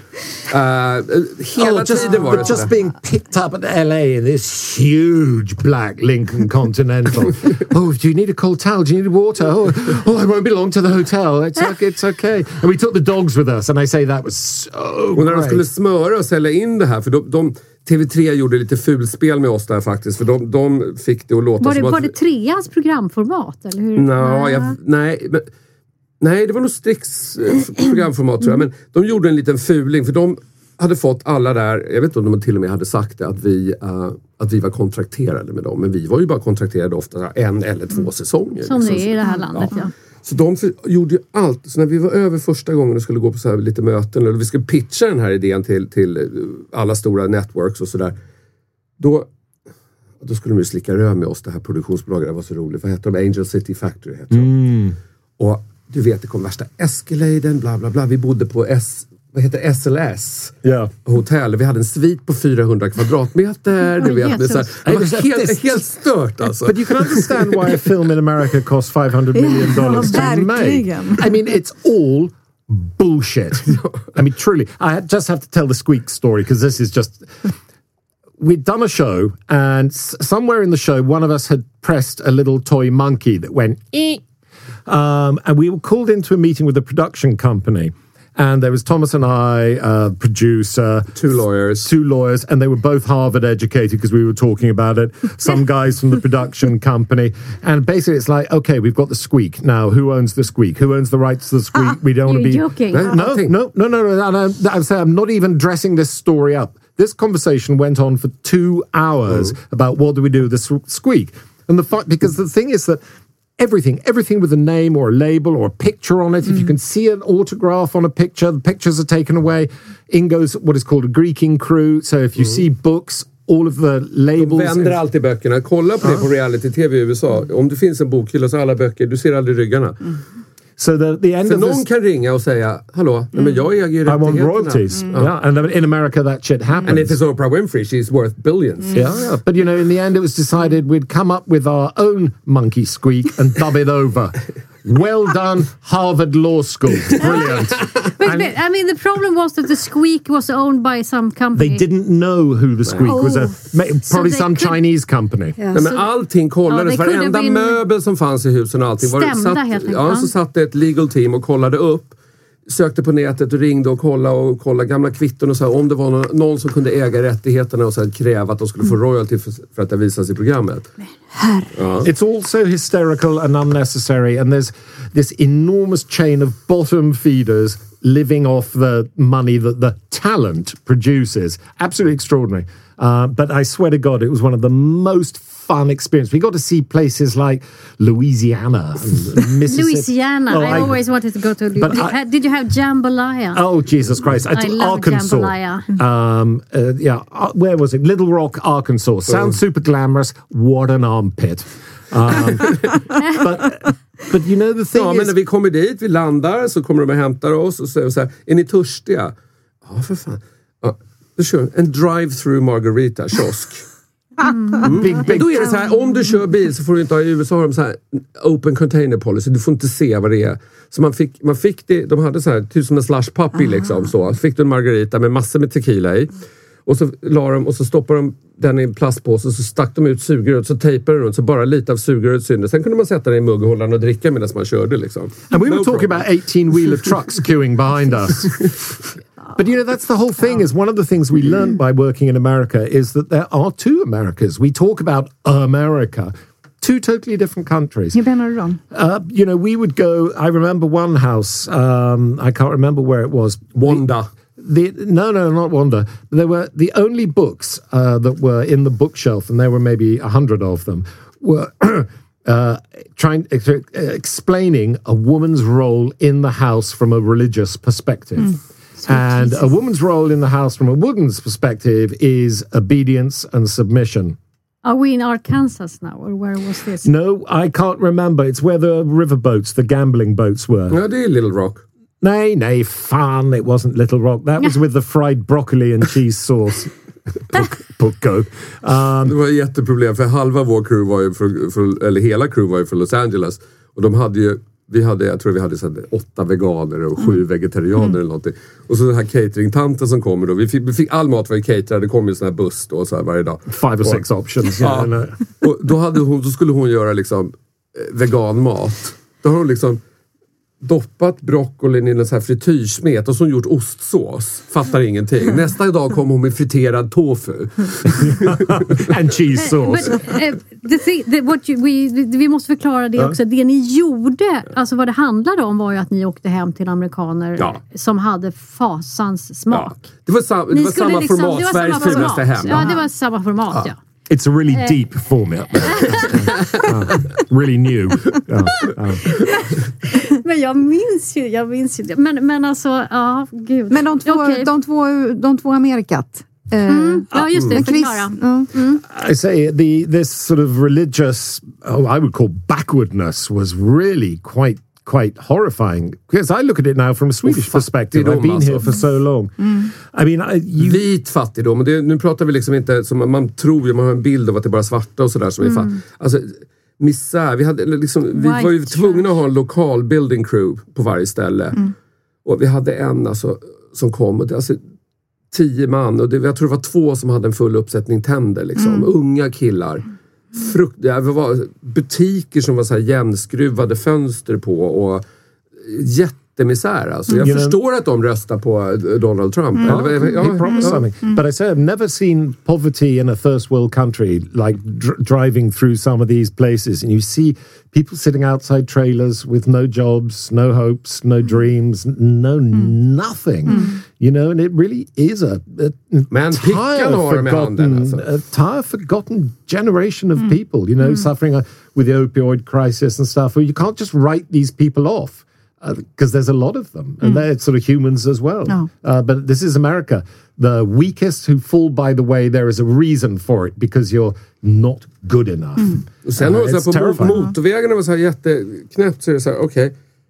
Uh, hela oh, just, tiden var det just being picked up at L A in this huge black Lincoln Continental. Oh, do you need a cold towel? Do you need water? Oh, oh I won't belong to the hotel. It's okay, it's okay. And we took the dogs with us and I say that was so Och när great. de skulle smöra och sälja in det här, för de, de T V tre gjorde lite fulspel med oss där faktiskt, för de, de fick det att låta var det, som var att... det treans programformat, eller hur? No, jag, nej, men... Nej, det var nog Strix programformat tror jag. Men de gjorde en liten fuling. För de hade fått alla där. Jag vet inte om de till och med hade sagt det. Att vi, uh, att vi var kontrakterade med dem. Men vi var ju bara kontrakterade ofta en eller två säsonger. Som liksom. Det är i det här landet, ja. ja. Så de för, gjorde ju allt. Så när vi var över första gången och skulle gå på så här lite möten. Eller vi skulle pitcha den här idén till, till alla stora networks och sådär. Då, då skulle de ju slicka röv med oss. Det här produktionsbolaget. Det var så roligt. Vad heter de? Angel City Factory heter de. Mm. Och du vet, det kom värsta Escaladen, bla bla bla. Vi bodde på S, vad heter S L S yeah. hotell. Vi hade en svit på fyrahundra kvadratmeter. Du vet, det, så här, det var helt, helt stört alltså. But you can understand why a film in America costs five hundred million dollars yeah, to make. I mean, it's all bullshit. I mean, truly. I just have to tell the Squeak story because this is just... We'd done a show and somewhere in the show, one of us had pressed a little toy monkey that went... Eek. Um, and we were called into a meeting with the production company. And there was Thomas and I, uh, producer. Two lawyers. Two lawyers. And they were both Harvard educated because we were talking about it. Some guys from the production company. And basically it's like, okay, we've got the Squeak. Now, who owns the Squeak? Who owns the rights to the Squeak? Ah, we don't want to be... joking. No, no, no, no, no. no, no. I'm, saying I'm not even dressing this story up. This conversation went on for two hours mm. about what do we do with the Squeak. And the fact, because the thing is that Everything, everything with a name or a label or a picture on it. Mm. If you can see an autograph on a picture, the pictures are taken away. In goes what is called a Greeking crew. So if you mm. see books, all of the labels... De vänder alltid böckerna. Kolla på det på reality-tv i U S A. Om det finns en bokhylla så alla böcker, du ser aldrig ryggarna. Mm. So the, the end För of någon this... kan ringa och säga, hallå, nej, men jag äger ju I want rättigheterna. royalties. Yeah, and in America that shit happens. And if it's Oprah Winfrey, she's worth billions. Yeah, yeah, but you know, in the end, it was decided we'd come up with our own monkey squeak and dub it over. Well done, Harvard Law School. Brilliant. Wait, wait, I mean, the problem was that the squeak was owned by some company. They didn't know who the squeak Oh. was. A, ma- So probably they some could- Chinese company. Ja. Nej, men allting kollades, Ja, det kunde varenda bli- möbel som fanns i husen och allting. Var, Stämda, satt, helt enkelt. ja, Ja. så satt det ett legal team och kollade upp. Sökte på nätet och ringde och kollade och kollade gamla kvitton och så här, om det var någon, någon som kunde äga rättigheterna och så här, kräva att de skulle få royalty för, för att det visas i programmet. Ja. It's also hysterical and unnecessary, and there's this enormous chain of bottom feeders living off the money that the talent produces. Absolutely extraordinary. Uh, but I swear to God, it was one of the most fun experiences. We got to see places like Louisiana and Mississippi. Louisiana. Oh, I, always wanted to go to. But Did, I- ha- did you have jambalaya? Oh, Jesus Christ. I It's love Arkansas. jambalaya. Um, uh, yeah, uh, where was it? Little Rock, Arkansas. Sounds super glamorous. What an armpit. Um, but, but you know the thing Ja, is... men när vi kommer dit, vi landar, så kommer de och hämtar oss och säger så här, är ni törstiga? Ja, för fan. Ja, då kör vi en drive-through margarita, kiosk. Mm. Big, big, Då är det så här, om du kör bil så får du inte ha, i U S A har de så här open container policy, du får inte se vad det är. Så man fick, man fick det, de hade så här, typ som en slush puppy liksom så. Så fick du en margarita med massor med tequila i. Och så la de, och så stoppade de den i en plastpåse och så stack de ut sugröret, så tejpade de runt så bara lite av sugröret syntes. Sen kunde man sätta den i mugghållaren och dricka medan man körde liksom. And we were No talking problem. about eighteen-wheeler trucks queuing behind us. But you know, that's the whole thing, is one of the things we learned by working in America is that there are two Americas. We talk about America, two totally different countries. Hur menar du då? Uh, you know, we would go, I remember one house, um, I can't remember where it was. Wanda. The, no, no, not Wanda. There were the only books uh, that were in the bookshelf, and there were maybe a hundred of them, were uh, trying uh, explaining a woman's role in the house from a religious perspective. Mm. And a woman's role in the house from a woman's perspective is obedience and submission. Are we in Arkansas now, or where was this? No, I can't remember. It's where the riverboats, the gambling boats were. Ja, det är Little Rock. Nay, nay, fun. It wasn't Little Rock. That was with the fried broccoli and cheese sauce. Pucko. Um, Det var ett jätteproblem för halva vår crew var ju för, för, eller hela crew var ju från Los Angeles. Och de hade ju, vi hade, jag tror vi hade så här, åtta veganer och sju vegetarianer mm. eller någonting. Och så den här cateringtanten som kommer då. Vi fick, vi fick all mat var ju caterad. Det kom ju en sån här buss då så här varje dag. Five or och, six options. Ja, Yeah, och då, hade hon, då skulle hon göra liksom eh, veganmat. Då har hon liksom doppat broccolin i en sån här frityrsmet och så gjort ostsås. Fattar ingenting. Nästa dag kom hon med friterad tofu. And cheese sauce. But, uh, the thing, the, what you, we, vi måste förklara det också. Det ni gjorde, alltså vad det handlade om var ju att ni åkte hem till amerikaner Ja. som hade fasans smak. Ja. Det var, sam, det Ni var skulle samma liksom- format, det var Sveriges samma fulaste format. hem. Ja, det var samma format, ja. It's a really deep format. uh, really new. Uh, uh. Men jag minns ju, jag minns ju det. Men, men alltså, ja, gud. Men de två, Okej. de två, de två Amerikat. Eh, Mm. Ja, just det. men Chris, Förklara. ja. I say the this sort of religious, oh, I would call backwardness, was really quite quite horrifying. Because I look at it now from a Swedish perspective. I've been here for so long. I mean, I, you, Vit fattigdom. Och det, nu pratar vi liksom inte som man tror ju, man har en bild av att det är bara svarta och sådär som är fatt. Alltså misär. Vi, hade, liksom, vi White var ju tvungna trash. att ha en lokal building crew på varje ställe. Och vi hade en alltså, som kom och det, alltså, tio man och det, jag tror det var två som hade en full uppsättning tänder liksom. Unga killar. Frukt, det var butiker som var så här jämnskruvade fönster på och jättemisär alltså. Jag You know- förstår att de röstar på Donald Trump. Eller, ja, he promised something. But I say I've never seen poverty in a first world country like dr- driving through some of these places, and you see people sitting outside trailers with no jobs, no hopes, no dreams, n- no nothing. You know, and it really is a, a Men entire pickan har de i handen, forgotten, alltså. entire forgotten generation of people. You know, suffering uh, with the opioid crisis and stuff. Well, you can't just write these people off. Because there's a lot of them, and they're sort of humans as well. No. Uh, but this is America. The weakest who fall by the way, there is a reason for it, because you're not good enough. Och sen Uh, har it's så här, på terrifying. motorvägarna var så här jätteknäppt så är det så här, okej,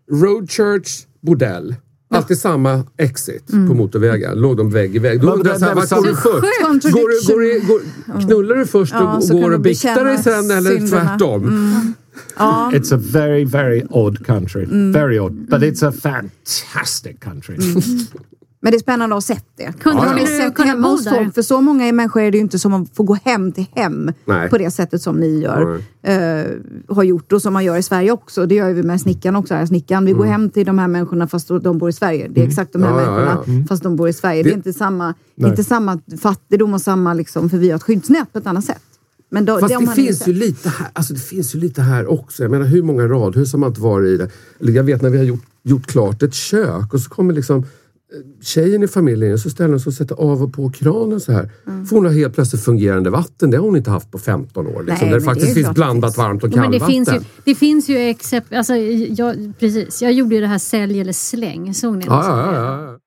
Road Church, bordell. Alltid samma exit Mm. på motorvägen. Låg de vägg i vägg. Då Men undrar jag så här, det- vart det- går du det- först? Går du, går du, går, knullar du först Ja, och så går kan och du biktar dig bekänna sen eller synderna. tvärtom? Mm. Ja. It's a very, very odd country. Mm. Very odd. But it's a fantastic country. Mm. Men det är spännande att ha sett det. Kunde Har du ni sett kunna hemma bo hos där? folk? För så många människor är det ju inte som att få gå hem till hem Nej. på det sättet som ni gör. Uh, har gjort och som man gör i Sverige också. Det gör vi med snickan också. Här. Snickan, vi går hem till de här människorna fast de bor i Sverige. Det är exakt de här Ja, ja, människorna ja. Mm. fast de bor i Sverige. Det, Det- är inte samma, Nej. inte samma fattigdom och samma liksom, för vi har ett skyddsnät på ett annat sätt. Men då, Fast de det har ni finns sett. ju lite här, alltså det finns ju lite här också. Jag menar, hur många radhus har man inte varit i det? Eller jag vet när vi har gjort, gjort klart ett kök och så kommer liksom eh, tjejen i familjen och så ställer hon sig och sätter av och på kranen så här. Mm. Får hon ha helt plötsligt fungerande vatten. Det har hon inte haft på femton år. Liksom, Nej, där det men det faktiskt är finns klart blandat det finns. varmt och Ja, men det kallvatten. finns ju, det finns ju except, alltså, jag, precis, jag gjorde ju det här sälj eller släng. Såg ni det? Ja, ja, ja, ja.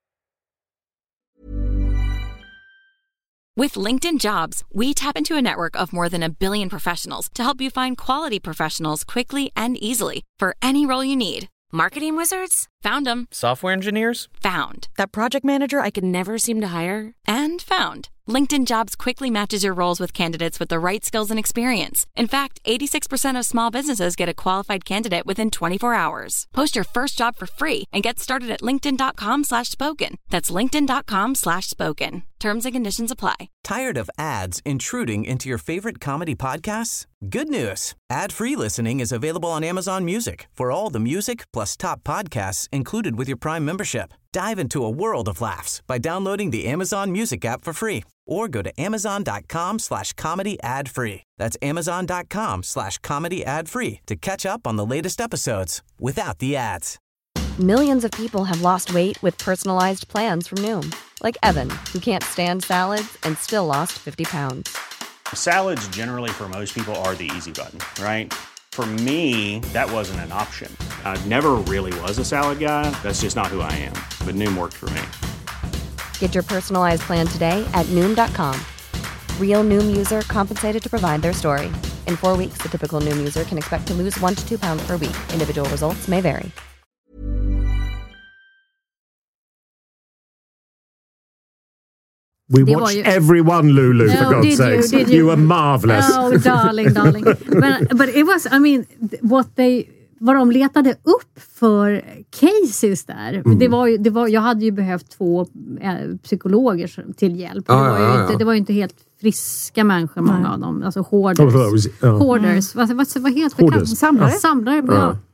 With LinkedIn Jobs, we tap into a network of more than a billion professionals to help you find quality professionals quickly and easily for any role you need. Marketing wizards? Found them. Software engineers? Found. That project manager I could never seem to hire? And found. LinkedIn Jobs quickly matches your roles with candidates with the right skills and experience. In fact, eighty-six percent of small businesses get a qualified candidate within twenty-four hours. Post your first job for free and get started at linkedin.com slash spoken. That's linkedin.com slash spoken. Terms and conditions apply. Tired of ads intruding into your favorite comedy podcasts? Good news. Ad-free listening is available on Amazon Music for all the music plus top podcasts included with your Prime membership. Dive into a world of laughs by downloading the Amazon Music app for free or go to amazon.com slash comedy ad free. That's amazon.com slash comedy ad free to catch up on the latest episodes without the ads. Millions of people have lost weight with personalized plans from Noom. Like Evan, who can't stand salads and still lost fifty pounds. Salads generally for most people are the easy button, right? For me, that wasn't an option. I never really was a salad guy. That's just not who I am. But Noom worked for me. Get your personalized plan today at Noom dot com. Real Noom user compensated to provide their story. In four weeks, the typical Noom user can expect to lose one to two pounds per week. Individual results may vary. We Det var watched ju- everyone, Lulu, for Oh, God's did you? sakes. Did You you? were marvelous. Oh, darling, darling. But, but it was, I mean, what they, vad de letade upp för cases där. Mm. Det var ju, det var, jag hade ju behövt två eh, psykologer som- till hjälp. Ja, det, var ju ja, ja, inte, ja. det var ju inte helt friska människor, många av dem. Alltså hoarders. Oh, that was- ja. Hoarders. Vad, vad, vad heter Hoarders. det? Samlare. Samlare, Ja. ja.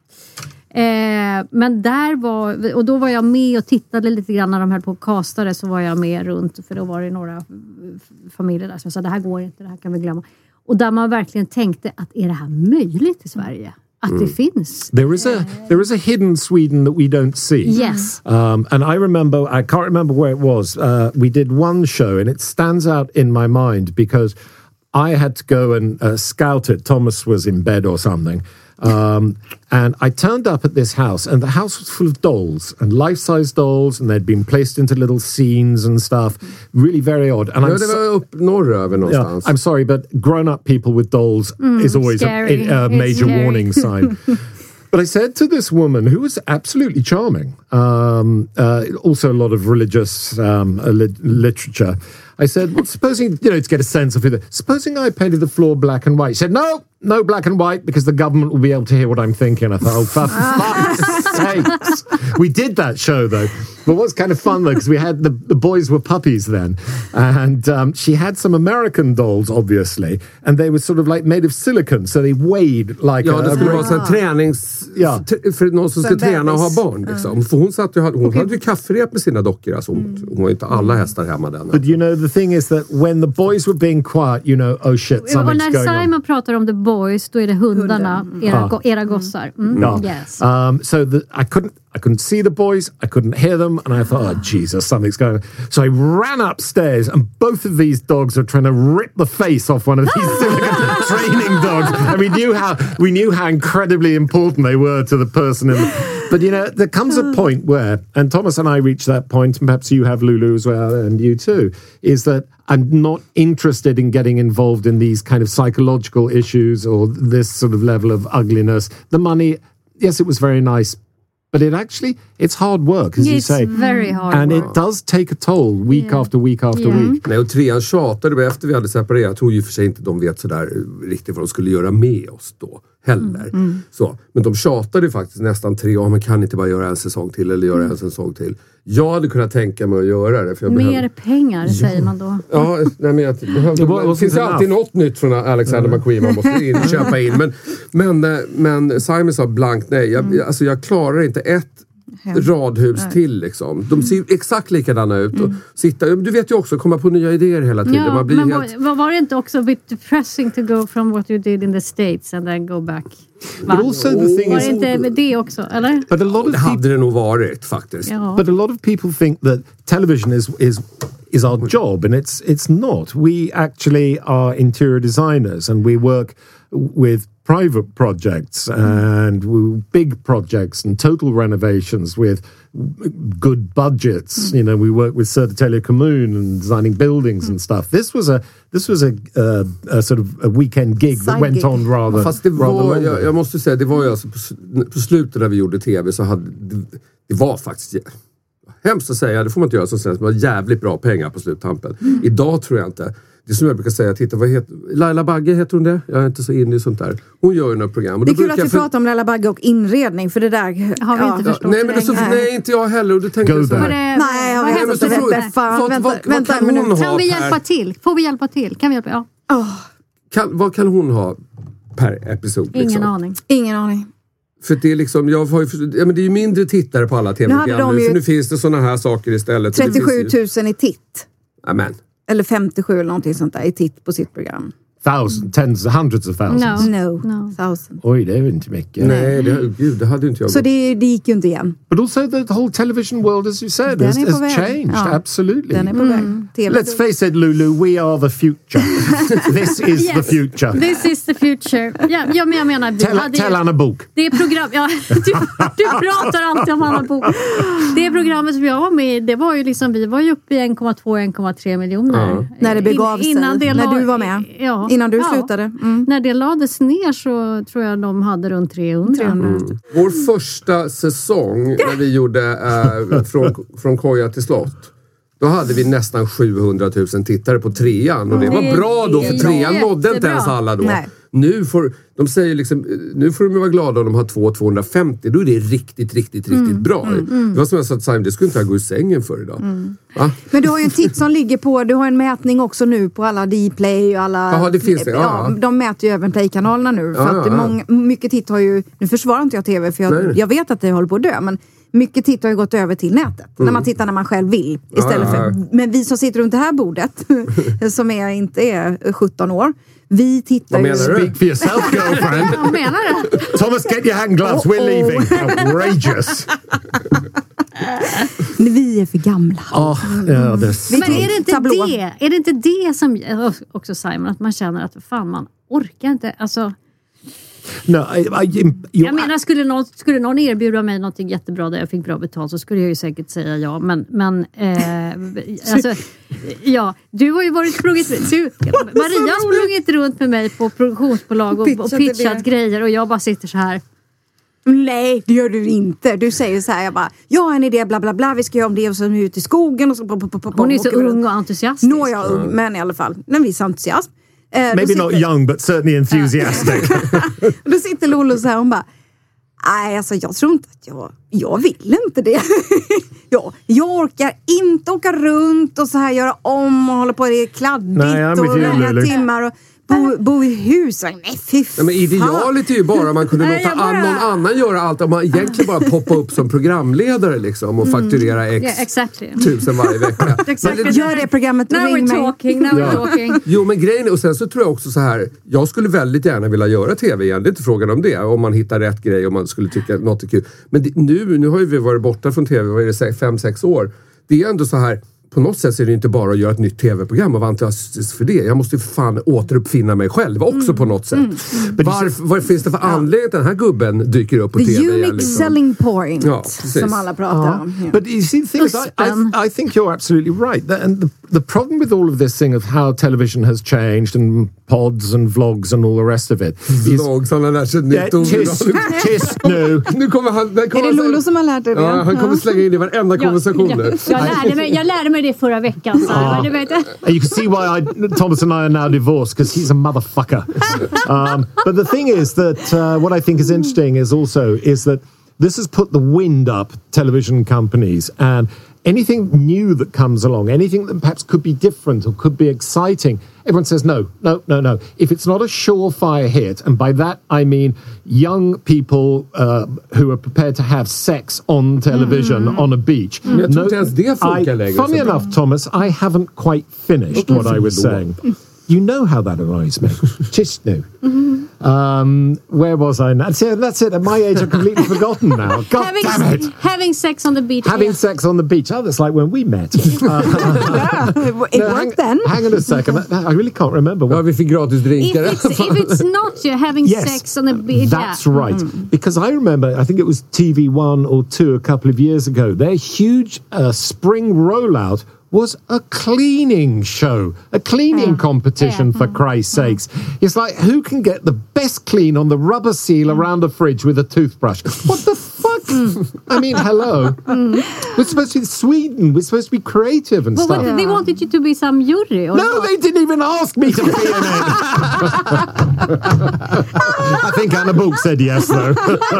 Eh, men där var, och då var jag med och tittade lite grann när de höll på och castade, så var jag med runt, för då var det några f- familjer där som sa det här går inte, det här kan vi glömma. Och där man verkligen tänkte att är det här möjligt i Sverige? Att det finns? There is a there is a hidden Sweden that we don't see. Yes. Um, and I remember, I can't remember where it was. Uh, we did one show, and it stands out in my mind because I had to go and uh, scout it. Thomas was in bed or something. Um, and I turned up at this house, and the house was full of dolls and life-size dolls, and they'd been placed into little scenes and stuff. Really very odd. And Ja, I'm det so- var upp norröver yeah, någonstans. I'm sorry, but grown-up people with dolls is always a, scary. a, a It's major scary. warning sign. But I said to this woman, who was absolutely charming, um, uh, also a lot of religious um, uh, lit- literature, I said, well, supposing, you know, to get a sense of it, supposing I painted the floor black and white. She said, no, no black and white, because the government will be able to hear what I'm thinking. I thought, oh, for fuck's sakes. We did that show, though. But what's kind of fun, though, because we had the, the boys were puppies then. And um, she had some American dolls, obviously. And they were sort of like made of silicone, so they weighed like Ja, a, det a skulle brick. vara så här tränings... Ja. t- För någon som För ska träna och ha bebis. barn. Liksom. För hon satt ju, hon hade ju kafferep med sina dockor. Alltså, hon, hon har inte alla hästar hemma den. But you know, the thing is that when the boys were being quiet, you know, oh shit, Och something's när going on. Simon pratar om the boys, då är det hundarna, era, Ah. go, era gossar. Mm. No. Yes. Um, so the, I couldn't, I couldn't see the boys. I couldn't hear them, and I thought, oh Jesus, something's going on. So I ran upstairs, and both of these dogs are trying to rip the face off one of these silicone training dogs. And we knew how we knew how incredibly important they were to the person. In the, but you know, there comes a point where, and Thomas and I reached that point, and perhaps you have, Lulu, as well, and you too, is that I'm not interested in getting involved in these kind of psychological issues or this sort of level of ugliness. The money, yes, it was very nice, but it actually, it's hard work, as Yeah, you it's say. very hard And work. it does take a toll week Yeah. after week after Yeah. week. Nej, och trean tjatade vi efter vi hade separerat. Jag tror ju för sig inte de vet sådär riktigt vad de skulle göra med oss då heller. Mm. Så, men de tjatade ju faktiskt nästan tre år. Man kan inte bara göra en säsong till eller göra en säsong till. Jag hade kunnat tänka mig att göra det. För jag Mer behöver... pengar säger man då. Ja, nej, men jag, behövde, Det var- det finns ju wasn't alltid enough. något nytt från Alexander McQueen man måste in, köpa in. Men, men, eh, men Simon sa blankt nej. Jag, jag, alltså jag klarar inte ett radhus till liksom. De ser ju exakt likadana ut. Och sitta, du vet ju också, komma på nya idéer hela tiden. Ja, Man blir men helt... var, var det inte också a bit depressing to go from what you did in the States and then go back? Va? But also the thing Var is, det inte det också, eller? but a lot of Det people, hade det nog varit faktiskt. Ja. but a lot of people think that television is is is our job, and it's it's not. We actually are interior designers, and we work with private projects and w- big projects and total renovations with good budgets. You know, we work with Södertälje kommun and designing buildings and stuff. This was a this was a, uh, a sort of a weekend gig that Side went gig. on rather. Fast det rather var, longer. jag, jag måste säga, det var ju alltså på, s- på slutet när vi gjorde tv så hade det, det var faktiskt jä- hemskt att säga, det får man inte göra som sägs, men det var jävligt bra pengar på sluttampen. Mm. Idag tror jag inte. Det är som jag brukar säga, titta vad heter Laila Bagge, heter hon det? Jag är inte så inne i sånt där. Hon gör ju några program. Och Det då är kul att brukar vi jag för- pratar om Laila Bagge och inredning, för det där... Har vi inte Ja, förstått nej, det men det är så, länge. nej, inte jag heller. Och då tänkte Go jag så there. här, Vad är- Nej, jag vad vet hände inte. så men så vänta. fråga- Fan, vad- vänta, vad- vad vänta kan en hon minut. ha Kan vi per- hjälpa till? Får vi hjälpa till? Kan vi hjälpa? Ja. Åh, kan, vad kan hon ha per episod? Ingen liksom? aning. ingen aning. För det är liksom, jag har ju, ja, men det är ju mindre tittare på alla Nu hade tv-program de nu, ju för nu finns det såna här saker istället. Och det finns trettiosju ju- tusen i titt. Amen. Eller femtiosju eller någonting sånt där i titt på sitt program. Thousands, tens, hundreds of thousands. No. No, No. thousand. Oj, det är ju inte mycket. Nej, det, gud, det hade ju inte jag Så gått. det, det gick ju inte igen. But also the whole television world, as you said, Den has, är på has väg. changed. Ja. Absolutely. Den är på väg. T V. Let's face it, Lulu, we are the future. This is the Yes. future. This is the future. Ja, ja, men jag menar, vi Tell, hade tell ju, Anna Bok. det är program... Ja, du, du pratar alltid om Anna Bok. Det programmet som jag var med i, det var ju liksom, vi var ju uppe i en komma två till en komma tre miljoner. Ja. När det begav In- sig. innan det När la- du var med. Ja. Innan du Ja. slutade. Mm. När det lades ner så tror jag de hade runt trehundra. trehundra. Vår första säsong när vi gjorde eh, från, från koja till slott. Då hade vi nästan sjuhundratusen tittare på trean. Och det var Det är- bra då, för det är trean nådde inte jättebra. ens alla då. Nej. Nu får, de säger liksom, nu får de ju vara glada om de har två tvåhundrafemtio. Då är det riktigt, riktigt, riktigt bra. Det var som jag sa till Simon, det skulle inte jag gå ur sängen för idag. Va? Men du har ju en titt som ligger på, du har en mätning också nu på alla D-play och alla... Jaha, det finns det, ja, Ja, ja. de mäter ju även Play-kanalerna nu. För Ja, att ja, ja. många, mycket titt har ju, nu försvarar inte jag T V för jag, Nej, nej. jag vet att det håller på att dö, men mycket titt har ju gått över till nätet. När man tittar när man själv vill. Istället Mm. Ja, ja, ja. för, men vi som sitter runt det här bordet, som är, inte är sjutton år, vi tittar Vad ju... menar du? Speak for yourself, girlfriend. Jag menar det. Thomas, get your hand gloves. We're leaving. Outrageous. Vi är för gamla. Oh, yeah, this. Vi Men är det inte tablå. det? Är det inte det som, också Simon, att man känner att fan man orkar inte, alltså... No, I, I, you, Jag menar, skulle någon, skulle någon erbjuda mig något jättebra där jag fick bra betalt så skulle jag ju säkert säga ja. Men, men eh, alltså, ja, du har ju varit sprungit, du, Maria har sprungit runt med mig på produktionsbolag och, och pitchat grejer och jag bara sitter så här. Nej, det gör du inte. Du säger så här, jag bara, jag har en idé, bla bla bla, vi ska göra om det och så är vi ute i skogen och så... Pop, pop, pop, Hon är så åker vi runt. ung och entusiastisk. Nå är jag ung, men i alla fall, en viss entusiasm. Eh, då maybe sitter, not young, but certainly enthusiastic. Då sitter Lolo så här, hon bara, nej alltså jag tror inte att jag, jag vill inte det. ja, jag orkar inte åka runt och så här göra om och hålla på, det är kladdigt Nej, I'm with och you, många Lulu. timmar och bo, bo i hus. Nej, fy Nej, fan. men idealet är ju bara om man kunde Nej, låta jag bara- an, någon annan göra allt. Om man egentligen bara poppa upp som programledare liksom, och fakturera x Yeah, exactly. tusen varje vecka. Exactly. Men, Gör det programmet, Now ring we're mig. talking, now we're Ja. talking. jo men grejen är, och sen så tror jag också så här, jag skulle väldigt gärna vilja göra tv igen, det är inte frågan om det, om man hittar rätt grej, om man skulle tycka något är kul. Men det, nu, nu har ju vi varit borta från tv, vad är det, fem, sex år. Det är ändå så här, på något sätt så är det inte bara att göra ett nytt tv-program och vara entusiastisk för det. Jag måste ju fan återuppfinna mig själv också Mm. på något sätt. Varför, vad finns det för anledning att den här gubben dyker upp på The tv igen? unique Liksom? selling point, Ja, precis. som alla pratar om. Ja. But you see, the thing is, I, I, I think you're absolutely right. That, and the, the problem with all of this thing of how television has changed and pods and vlogs and all the rest of it is... Vlogs, han har lärt sig ett nytt ord. Tyst, tyst nu. Nu kommer han... Kommer är det Lolo som har lärt dig det? Ja, han kommer slänga in i varenda konversation nu. Jag, jag, lärde mig, jag lärde mig det förra veckan. Så Ah. det vet jag. You can see why I, Thomas and I are now divorced, because he's a motherfucker. Um, but the thing is that uh, what I think is interesting is also is that this has put the wind up television companies, and anything new that comes along, anything that perhaps could be different or could be exciting, everyone says no, no, no, no. If it's not a surefire hit, and by that I mean young people uh, who are prepared to have sex on television mm. on a beach. Mm. Jag tror inte ens det funkar längre. Funny enough, Thomas, I haven't quite finished what I was saying. You know how that annoys me. Just now. Mm-hmm. Um, where was I now? See, that's it. At my age, I've completely forgotten now. God having, damn it. Having sex on the beach. Having yeah. sex on the beach. Oh, that's like when we met. Uh, It no, worked hang, then. hang on a second. I really can't remember. Ja, vi fick gratis drinkar. If it's, if it's not you're having Yes, sex on the beach. That's yeah. right. Mm. Because I remember, I think it was T V one or two a couple of years ago, their huge uh, spring rollout was a cleaning show, a cleaning Yeah. competition, Yeah. for Christ's sakes. It's like, who can get the best clean on the rubber seal around a fridge with a toothbrush? What the fuck? I mean, hello. We're supposed to be Sweden. We're supposed to be creative and But stuff. what, they wanted you to be some jury? Or No, what? they didn't even ask me to be in it. I think Anna Book said yes, though.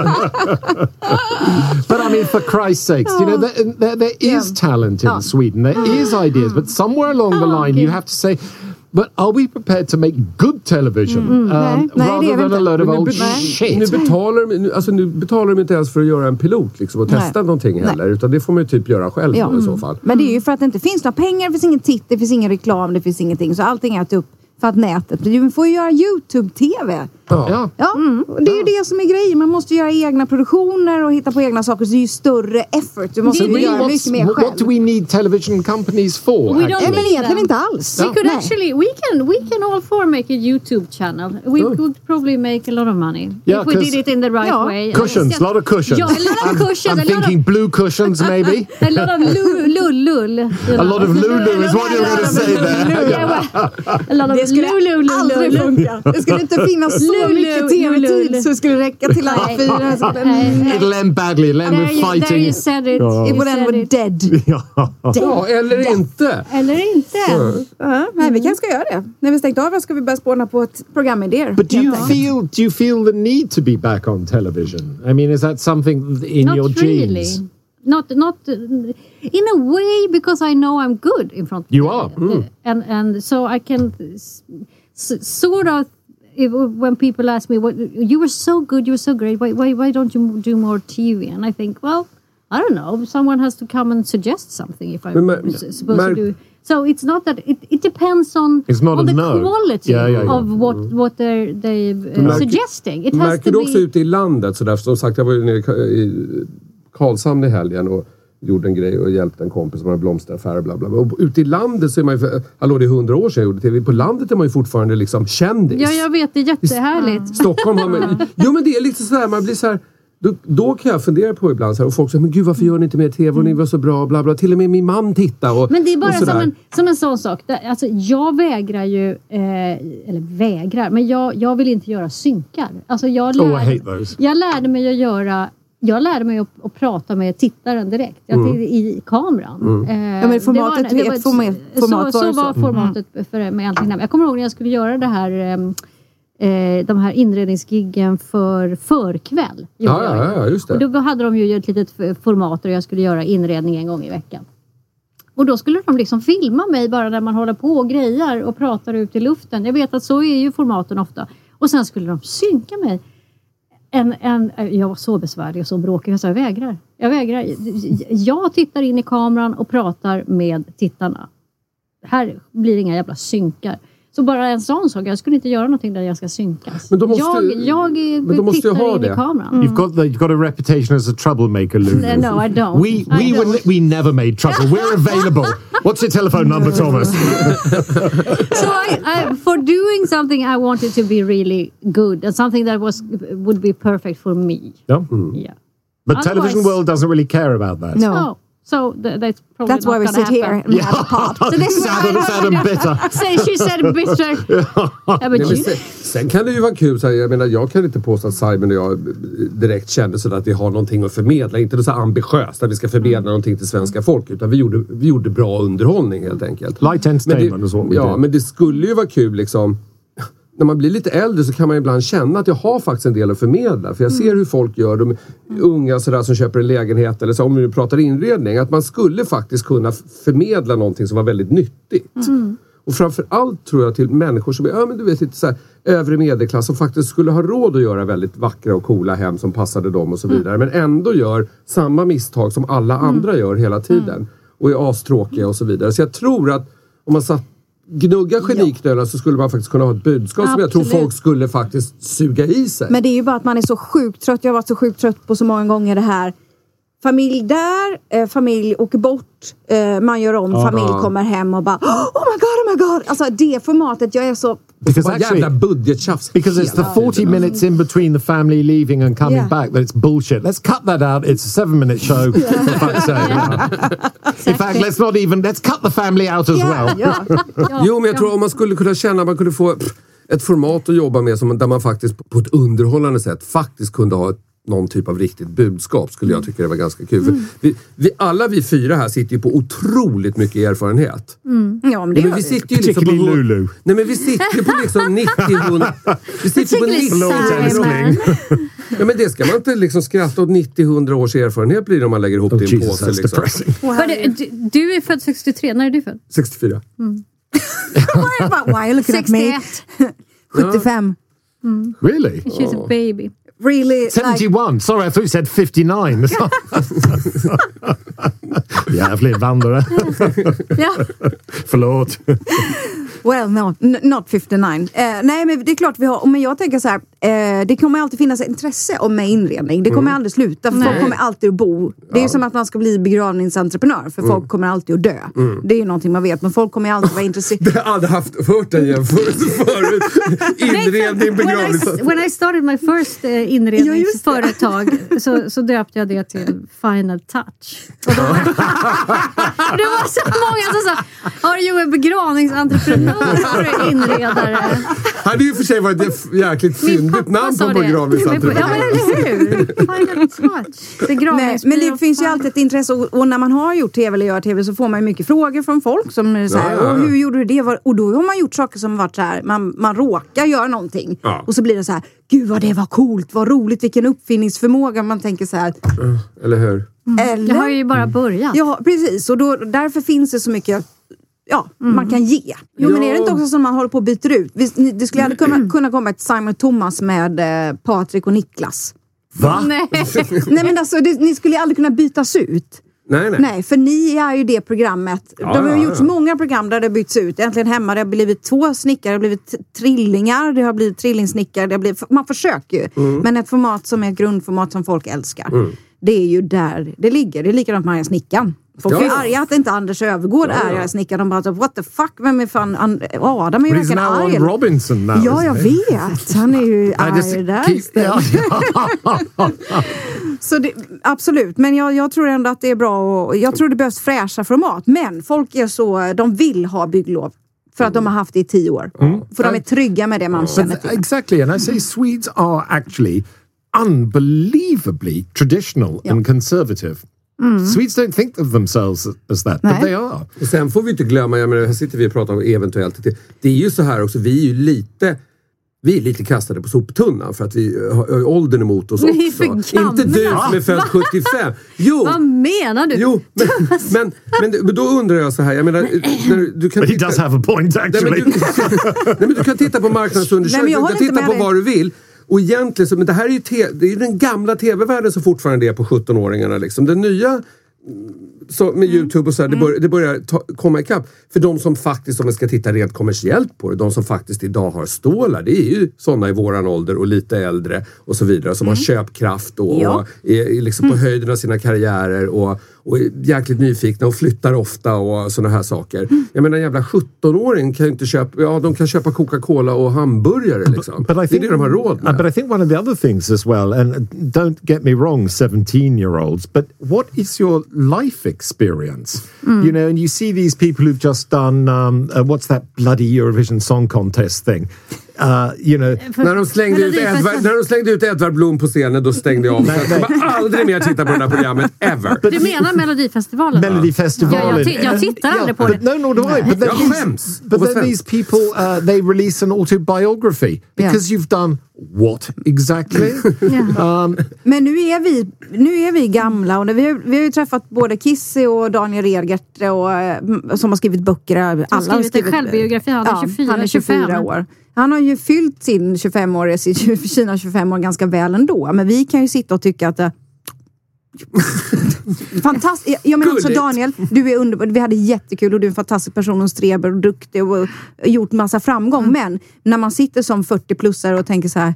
But I mean, for Christ's sakes, you know, there, there, there is Yeah. talent in Oh. Sweden. There is ideas, but somewhere along the Oh, line, okay. you have to say, but are we prepared to make good television um, Nej, nej, det är rather vi than a inte. load of Men nu, old be- shit? nu, betalar de, nu, alltså nu betalar de inte ens för att göra en pilot liksom, och Nej. testa någonting Nej. heller. Utan det får man ju typ göra själv Ja. då, i så fall. Men det är ju för att det inte finns några pengar, det finns ingen titt, det finns ingen reklam, det finns ingenting. Så allting är upp för att nätet. Du får ju göra YouTube-tv. Ja. Ja, och det är ju det som är grejen. Man måste göra egna produktioner och hitta på egna saker. Så det är ju större effort. Du måste Det- ju det- göra What's- mycket mer what, själv. what do we need television companies for? We don't actually? Nej, men need egentligen them. inte alls. We could Nej. actually, we can, we can all four make a YouTube channel. We Oh. could probably make a lot of money Yeah, if we 'cause- did it in the right Ja. way. Cushions, a lot of cushions. Yeah, a lot of I'm, cushions. I'm a lot thinking of, blue cushions, maybe. a lot of lull, lull, lull. A lot of Lulu is what you're going to say there. Yeah, well, a lot of Det skulle lull, lull, aldrig lull. funka. Det skulle inte finnas så Lulu, mycket tv-tid Lulu. så det skulle räcka till alla Nej. fyra. Nej. It'll end badly. It'll end There with you, there fighting. you said it. Ja. It You would end said with it. dead. Ja. Ja, eller inte. Eller inte. Ja, nej, vi kanske ska göra det. När vi stängt av ska vi börja spåna på ett programidéer. But do you helt enkelt. feel do you feel the need to be back on television? I mean, is that something in Not your really. genes? Not, not uh, in a way, because I know I'm good in front of You the- are. uh, and and so I can s- s- sort of. If, when people ask me, "What you were so good, you were so great. Why, why, why don't you do more T V?" And I think, well, I don't know. Someone has to come and suggest something if I'm Men mär- s- supposed mär- to do. So it's not that it, it depends on It's not on a the no. quality Yeah, yeah, yeah. of what what they're they uh, Märker- suggesting. It has Märker to du också be. ute i landet? Så där, som sagt, jag var ju nere i Ka- i Karlshamn i helgen och gjorde en grej och hjälpte en kompis som har en blomsteraffär. Bla, bla, bla. Och ute i landet så är man ju... Hallå, det är hundra år sedan jag gjorde T V. På landet är man ju fortfarande liksom kändis. Ja, jag vet. Det är jättehärligt. Stockholm har man... Jo, men det är lite sådär, man blir så här... Då, då kan jag fundera på ibland så här, och folk säger, men gud, varför gör ni inte mer T V och ni var så bra, bla bla. Till och med min man tittar och Men det är bara och sådär. som en, som en sån sak. Där, alltså, jag vägrar ju, eh, eller vägrar, men jag, jag vill inte göra synkar. Alltså, jag, lärde, Oh, I hate those. jag lärde mig att göra, jag lärde mig att, att prata med tittaren direkt. Jag, Mm. i, I kameran. Eh, Ja, men formatet, det var- ett format, format så, var så det så. var formatet för mig äntligen hem. Jag kommer ihåg när jag skulle göra det här ehm, eh, de här inredningsgiggen för förkväll. Ja, gjorde jag ja, ju. ja, just det. Och då hade de ju ett litet format och jag skulle göra inredning en gång i veckan. Och då skulle de liksom filma mig bara när man håller på och grejar och pratar ut i luften. Jag vet att så är ju formaten ofta. Och sen skulle de synka mig. En, en, jag var så besvärlig och så bråkig. Jag sa, jag vägrar. Jag vägrar. Jag tittar in i kameran och pratar med tittarna. Här blir inga jävla synkar. Så bara en sån sak. Jag skulle inte göra någonting där jag ska synkas. Men då måste jag du- jag men då måste tittar du ha in det. i kameran. You've got the, you've got a reputation as a troublemaker, Lulu. No, no, I don't. We I we don't. were, we never made trouble. We're available. What's your telephone number, Thomas? So I, I, for doing something I wanted to be really good and something that was would be perfect for me. No? Yeah. But Otherwise- television world doesn't really care about that. No. No. So th- that's probably That's not why we gonna sit happen. here and Yeah. have a pot. So this is Sad and- sad and bitter. Say she said bitter. Ja, men Nej, men you- sen, sen kan det ju vara kul, så här, jag menar jag kan inte påstå att Simon och jag direkt kände så att vi har någonting att förmedla. Inte så ambitiöst att vi ska förmedla någonting till svenska folk, utan vi gjorde, vi gjorde bra underhållning helt enkelt. Light entertainment Men det, is what we ja, did. men det skulle ju vara kul liksom. När man blir lite äldre så kan man ibland känna att jag har faktiskt en del att förmedla. För jag ser hur folk gör, de unga sådär som köper en lägenhet eller så, om vi nu pratar inredning. Att man skulle faktiskt kunna förmedla någonting som var väldigt nyttigt. Mm. Och framförallt tror jag till människor som är, ja, men du vet, lite så här, övre medelklass som faktiskt skulle ha råd att göra väldigt vackra och coola hem som passade dem och så vidare. Mm. Men ändå gör samma misstag som alla andra gör hela tiden. Mm. Och är astråkiga och så vidare. Så jag tror att om man satt gnugga geniknölar, så skulle man faktiskt kunna ha ett budskap Absolut. Som jag tror folk skulle faktiskt suga i sig. Men det är ju bara att man är så sjukt trött. Jag har varit så sjukt trött på så många gånger det här. Familj där, eh, familj åker bort, eh, man gör om, Aha. familj kommer hem och bara oh my god, oh my god. Alltså det formatet, jag är så... Because actually, jävla budgettjafs. Because it's the forty minutes in between the family leaving and coming Yeah. back that it's bullshit. Let's cut that out. It's a seven minute show. For fuck's sake. In fact, let's not even, let's cut the family out as Yeah, well. ja. Jo, men jag tror om man skulle kunna känna att man kunde få pff, ett format att jobba med som, där man faktiskt på ett underhållande sätt faktiskt kunde ha ett, någon typ av riktigt budskap, skulle jag tycka det var ganska kul. För vi, vi, alla vi fyra här sitter ju på otroligt mycket erfarenhet. Mm. Ja, men det Ja, men gör vi vi. sitter ju liksom på, Particularly Lulu. Nej, men vi sitter ju på liksom nittio hundra... Vi sitter på nittio... Ja, men det ska man inte liksom skratta åt. nittio hundra års erfarenhet blir det om man lägger ihop Oh, det i en Jesus, påse. that's Liksom. depressing. Men du, du är född sextiotre, när är du född? sextiofyra. Why, why are you looking at me? sextioett. sjuttiofem. Really? She's a baby. Really? Like, seventy-one. Sorry, I thought you said fifty-nine. Jävligt vandrare. Ja. Förlåt. well, no, n- not fifty-nine. Uh, nej, men det är klart vi har. Men jag tänker så här, uh, det kommer alltid finnas ett intresse om med inredning. Det kommer Mm. aldrig sluta, för Nej. folk kommer alltid att bo. Det är ju som att man ska bli begravningsentreprenör, för Mm. folk kommer alltid att dö. Det är ju någonting man vet, men folk kommer alltid vara intresserade. Jag hade haft, hört den jämförelse förut. Inredning, when, I, begravning. when I started my first uh, Ja, inredningsföretag så, så döpte jag det till Final Touch. Och då, det var så många som sa, har du en begravningsentreprenör eller är du inredare? Hade ju för sig varit ett jäkligt fyndigt namn på sa det. begravningsentreprenör. Ja, men eller hur? Final Touch. Nej, men det finns ju alltid ett intresse, och, och när man har gjort tv eller gör tv så får man ju mycket frågor från folk som är så här, Ja, ja, ja. och hur gjorde du det? Och då har man gjort saker som varit så här, man, man råkar göra någonting Ja. och så blir det så här, gud vad det var coolt, vad roligt, vilken uppfinningsförmåga. Man tänker så här, Eller hur? eller? Jag har ju bara börjat. Ja, precis, och då, därför finns det så mycket, ja, man kan ge. Jo, men är det inte också som man håller på och byter ut? Vi- ni- Det skulle aldrig kunna, kunna komma ett Simon Thomas med eh, Patrik och Niklas. Va? Nej. Nej, men alltså, det, ni skulle aldrig kunna bytas ut. Nej, nej. Nej, för ni är ju det programmet. Ja, De har ja, gjort ja. många program där det byts ut. Äntligen hemma, det har blivit två snickare, det har blivit t- trillingar, det har blivit trillingsnickare. Det har blivit, man försöker ju. Mm. Men ett format som är ett grundformat som folk älskar. Det är ju där det ligger. Det är likadant med Arga snickaren. Folk Ja. är arga att inte Anders Öfvergård Ja, är ja. Arga snickaren. De bara så, what the fuck, vem är fan An- Adam är ju But he's verkligen now arg. on Robinson now. Ja, jag isn't he? vet. Han är ju I just arg där keep- istället. Så det, absolut, men jag, jag tror ändå att det är bra, och jag tror det behövs fräscha format, men folk är så, de vill ha bygglov för att de har haft det i tio år. För de är trygga med det man känner But till. exactly, and I say Swedes are actually unbelievably traditional and conservative. Swedes don't think of themselves as that, but Nej. they are. Och sen får vi inte glömma, jag menar, här sitter vi och pratar om eventuellt. Det är ju så här också, vi är ju lite... Vi är lite kastade på soptunnan för att vi har åldern emot oss Ni också. är för gamla. Inte du som är född sjuttiofem. Jo, Vad menar du? jo men, men, men, men då undrar jag så här. Jag menar, när du, du kan But he titta- does have a point, Nej, men actually. du, nej, men du kan titta på Nej, men marknadsundersökningar, jag du håller kan inte titta med på dig. vad du vill. Och egentligen så, men det här är ju te, det är ju den gamla tv-världen som fortfarande är på sjuttonåringarna liksom. Den nya så med YouTube och så här, det, bör, det börjar ta, komma ikapp. För de som faktiskt, om man ska titta rent kommersiellt på det, de som faktiskt idag har stålar, det är ju sådana i våran ålder och lite äldre och så vidare, som har köpkraft och, Ja. och är, är liksom på höjden av sina karriärer och, och är jäkligt nyfikna och flyttar ofta och sådana här saker. Jag menar, en jävla sjutton-åring kan ju inte köpa, ja, de kan köpa Coca-Cola och hamburgare liksom. But I det är think, det de har råd med. uh, but I think one of the other things as well, and don't get me wrong, seventeen-year-olds, but what is your life experience. Mm. You know, and you see these people who've just done, um, uh, what's that bloody Eurovision Song Contest thing? Uh, you know, när, de slängde ut Edvard, när de slängde ut Edvard Blom på scenen, då stängde jag av. Jag kommer aldrig mer titta på det här programmet, ever. Du menar Melodifestivalen? Melodifestivalen. Ja, jag, jag tittar aldrig på but, det. No, no, no. But jag skäms. But then these people, uh, they release an autobiography because yeah. you've done what exactly? yeah. um, Men nu är vi nu är vi gamla och vi har, vi har ju träffat både Kissy och Daniel Redgert och, som har skrivit böcker. Alla har skrivit, skrivit en självbiografi. Han är, ja, tjugofyra, han är tjugofyra år. Han har ju fyllt sin tjugofem år, Kina tjugofem år ganska väl ändå. Men vi kan ju sitta och tycka att det... Fantastiskt. Jag menar också Daniel, du är underbar. Vi hade jättekul och du är en fantastisk person och streber och duktig och gjort massa framgång. Mm. Men när man sitter som fyrtio-plussare och tänker så här,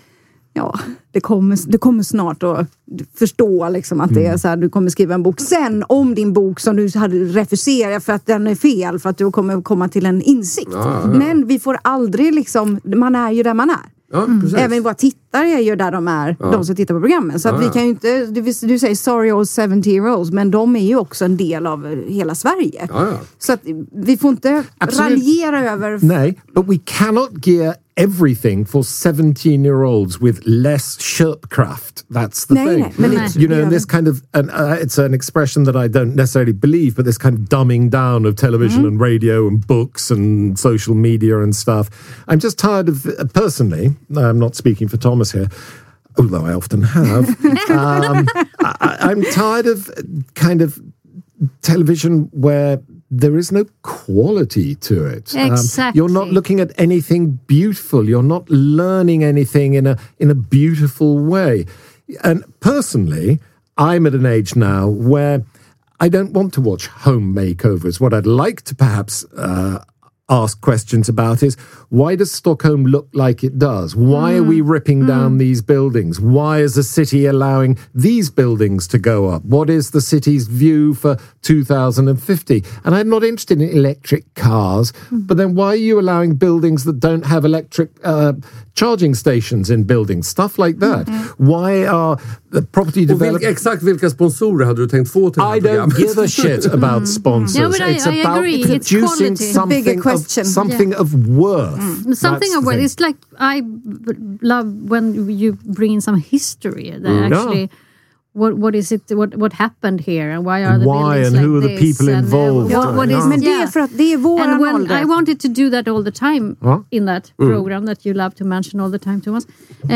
ja, det kommer, det kommer snart att förstå liksom att det är så här, du kommer skriva en bok sen om din bok som du hade refuserat för att den är fel, för att du kommer komma till en insikt. Ja, ja. Men vi får aldrig liksom, man är ju där man är. Ja, även våra tittare är ju där de är, ja. De som tittar på programmen. Så att ja, vi kan ju inte, du, du säger sorry old seventy year olds, men de är ju också en del av hela Sverige. Ja, ja. Så att vi får inte Absolut. raljera över... Nej, but we cannot gear everything for seventeen-year-olds with less köpkraft. That's the nej, thing. Nej, men det, you know, and this kind of, and uh, it's an expression that I don't necessarily believe, but this kind of dumbing down of television mm. and radio and books and social media and stuff. I'm just tired of, uh, personally, I'm not speaking for Thomas here, although I often have, um, I, I'm tired of kind of television where there is no quality to it. Exactly. Um, you're not looking at anything beautiful. You're not learning anything in a in a beautiful way. And personally, I'm at an age now where I don't want to watch home makeovers. What I'd like to perhaps uh, ask questions about is, why does Stockholm look like it does? Why mm. are we ripping mm. down these buildings? Why is the city allowing these buildings to go up? What is the city's view for two thousand fifty? And I'm not interested in electric cars, mm. but then why are you allowing buildings that don't have electric uh, charging stations in buildings? Stuff like that. Mm. Why are the property developers... Vilka, exakt vilka sponsorer hade du tänkt få till det här I don't give a shit about sponsors. Yeah, but I, it's I about agree. producing It's something, of, something yeah. of worth. Mm. Something That's of worth. It's like, I love when you bring in some history that mm. actually... Yeah. What what is it? What what happened here, and why are the why buildings and like who are the this, people and, involved? Uh, what, what yeah. is, Men det är för att det är våran and when ålder. I wanted to do that all the time huh? in that mm. program that you love to mention all the time, Thomas.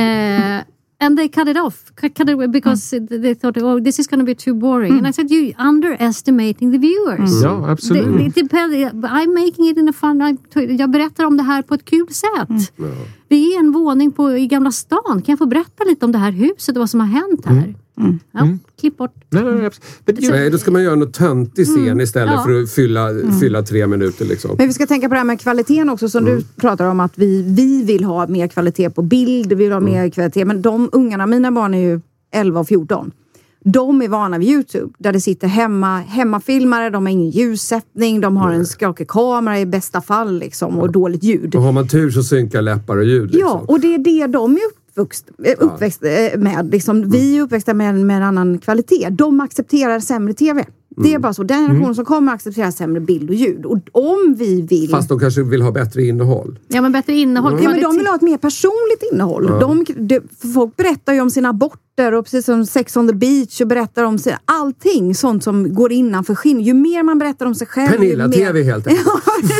Uh, and they cut it off, cut, cut it because mm. they thought, oh, this is going to be too boring. Mm. And I said, you're underestimating the viewers. Mm. Ja, absolut. Det, det depends, I'm making it in a fun... I, jag berättar om det här på ett kul sätt. Mm. Ja. Vi är en våning på, i Gamla stan. Kan jag få berätta lite om det här huset och vad som har hänt här? Mm. Mm. Ja, mm. klipp bort. Nej, nej, nej. Så, nej, då ska man göra något töntig scen mm. istället ja. för att fylla, mm. fylla tre minuter. Liksom. Men vi ska tänka på det här med kvaliteten också, som mm. du pratar om, att vi, vi vill ha mer kvalitet på bild, vi vill ha mm. mer kvalitet. Men de ungarna, mina barn är ju elva och fjorton. De är vana vid YouTube, där det sitter hemma, hemmafilmare, de har ingen ljussättning, de har mm. en skakig kamera i bästa fall liksom, och dåligt ljud. Och har man tur så synkar läppar och ljud. Liksom. Ja, och det är det de är uppväxt, uppväxt med. Liksom, mm. Vi är uppväxta med, med en annan kvalitet. De accepterar sämre tv. Det är bara så. Den generation mm. som kommer att acceptera sämre bild och ljud. Och om vi vill... Fast de kanske vill ha bättre innehåll. Ja, men bättre innehåll. Mm. Ja, men de vill ha ett mer personligt innehåll. Ja. De, de, folk berättar ju om sina aborter och precis som Sex on the Beach och berättar om sina, allting sånt som går innanför skinn. Ju mer man berättar om sig själv... Pernilla T V helt enkelt.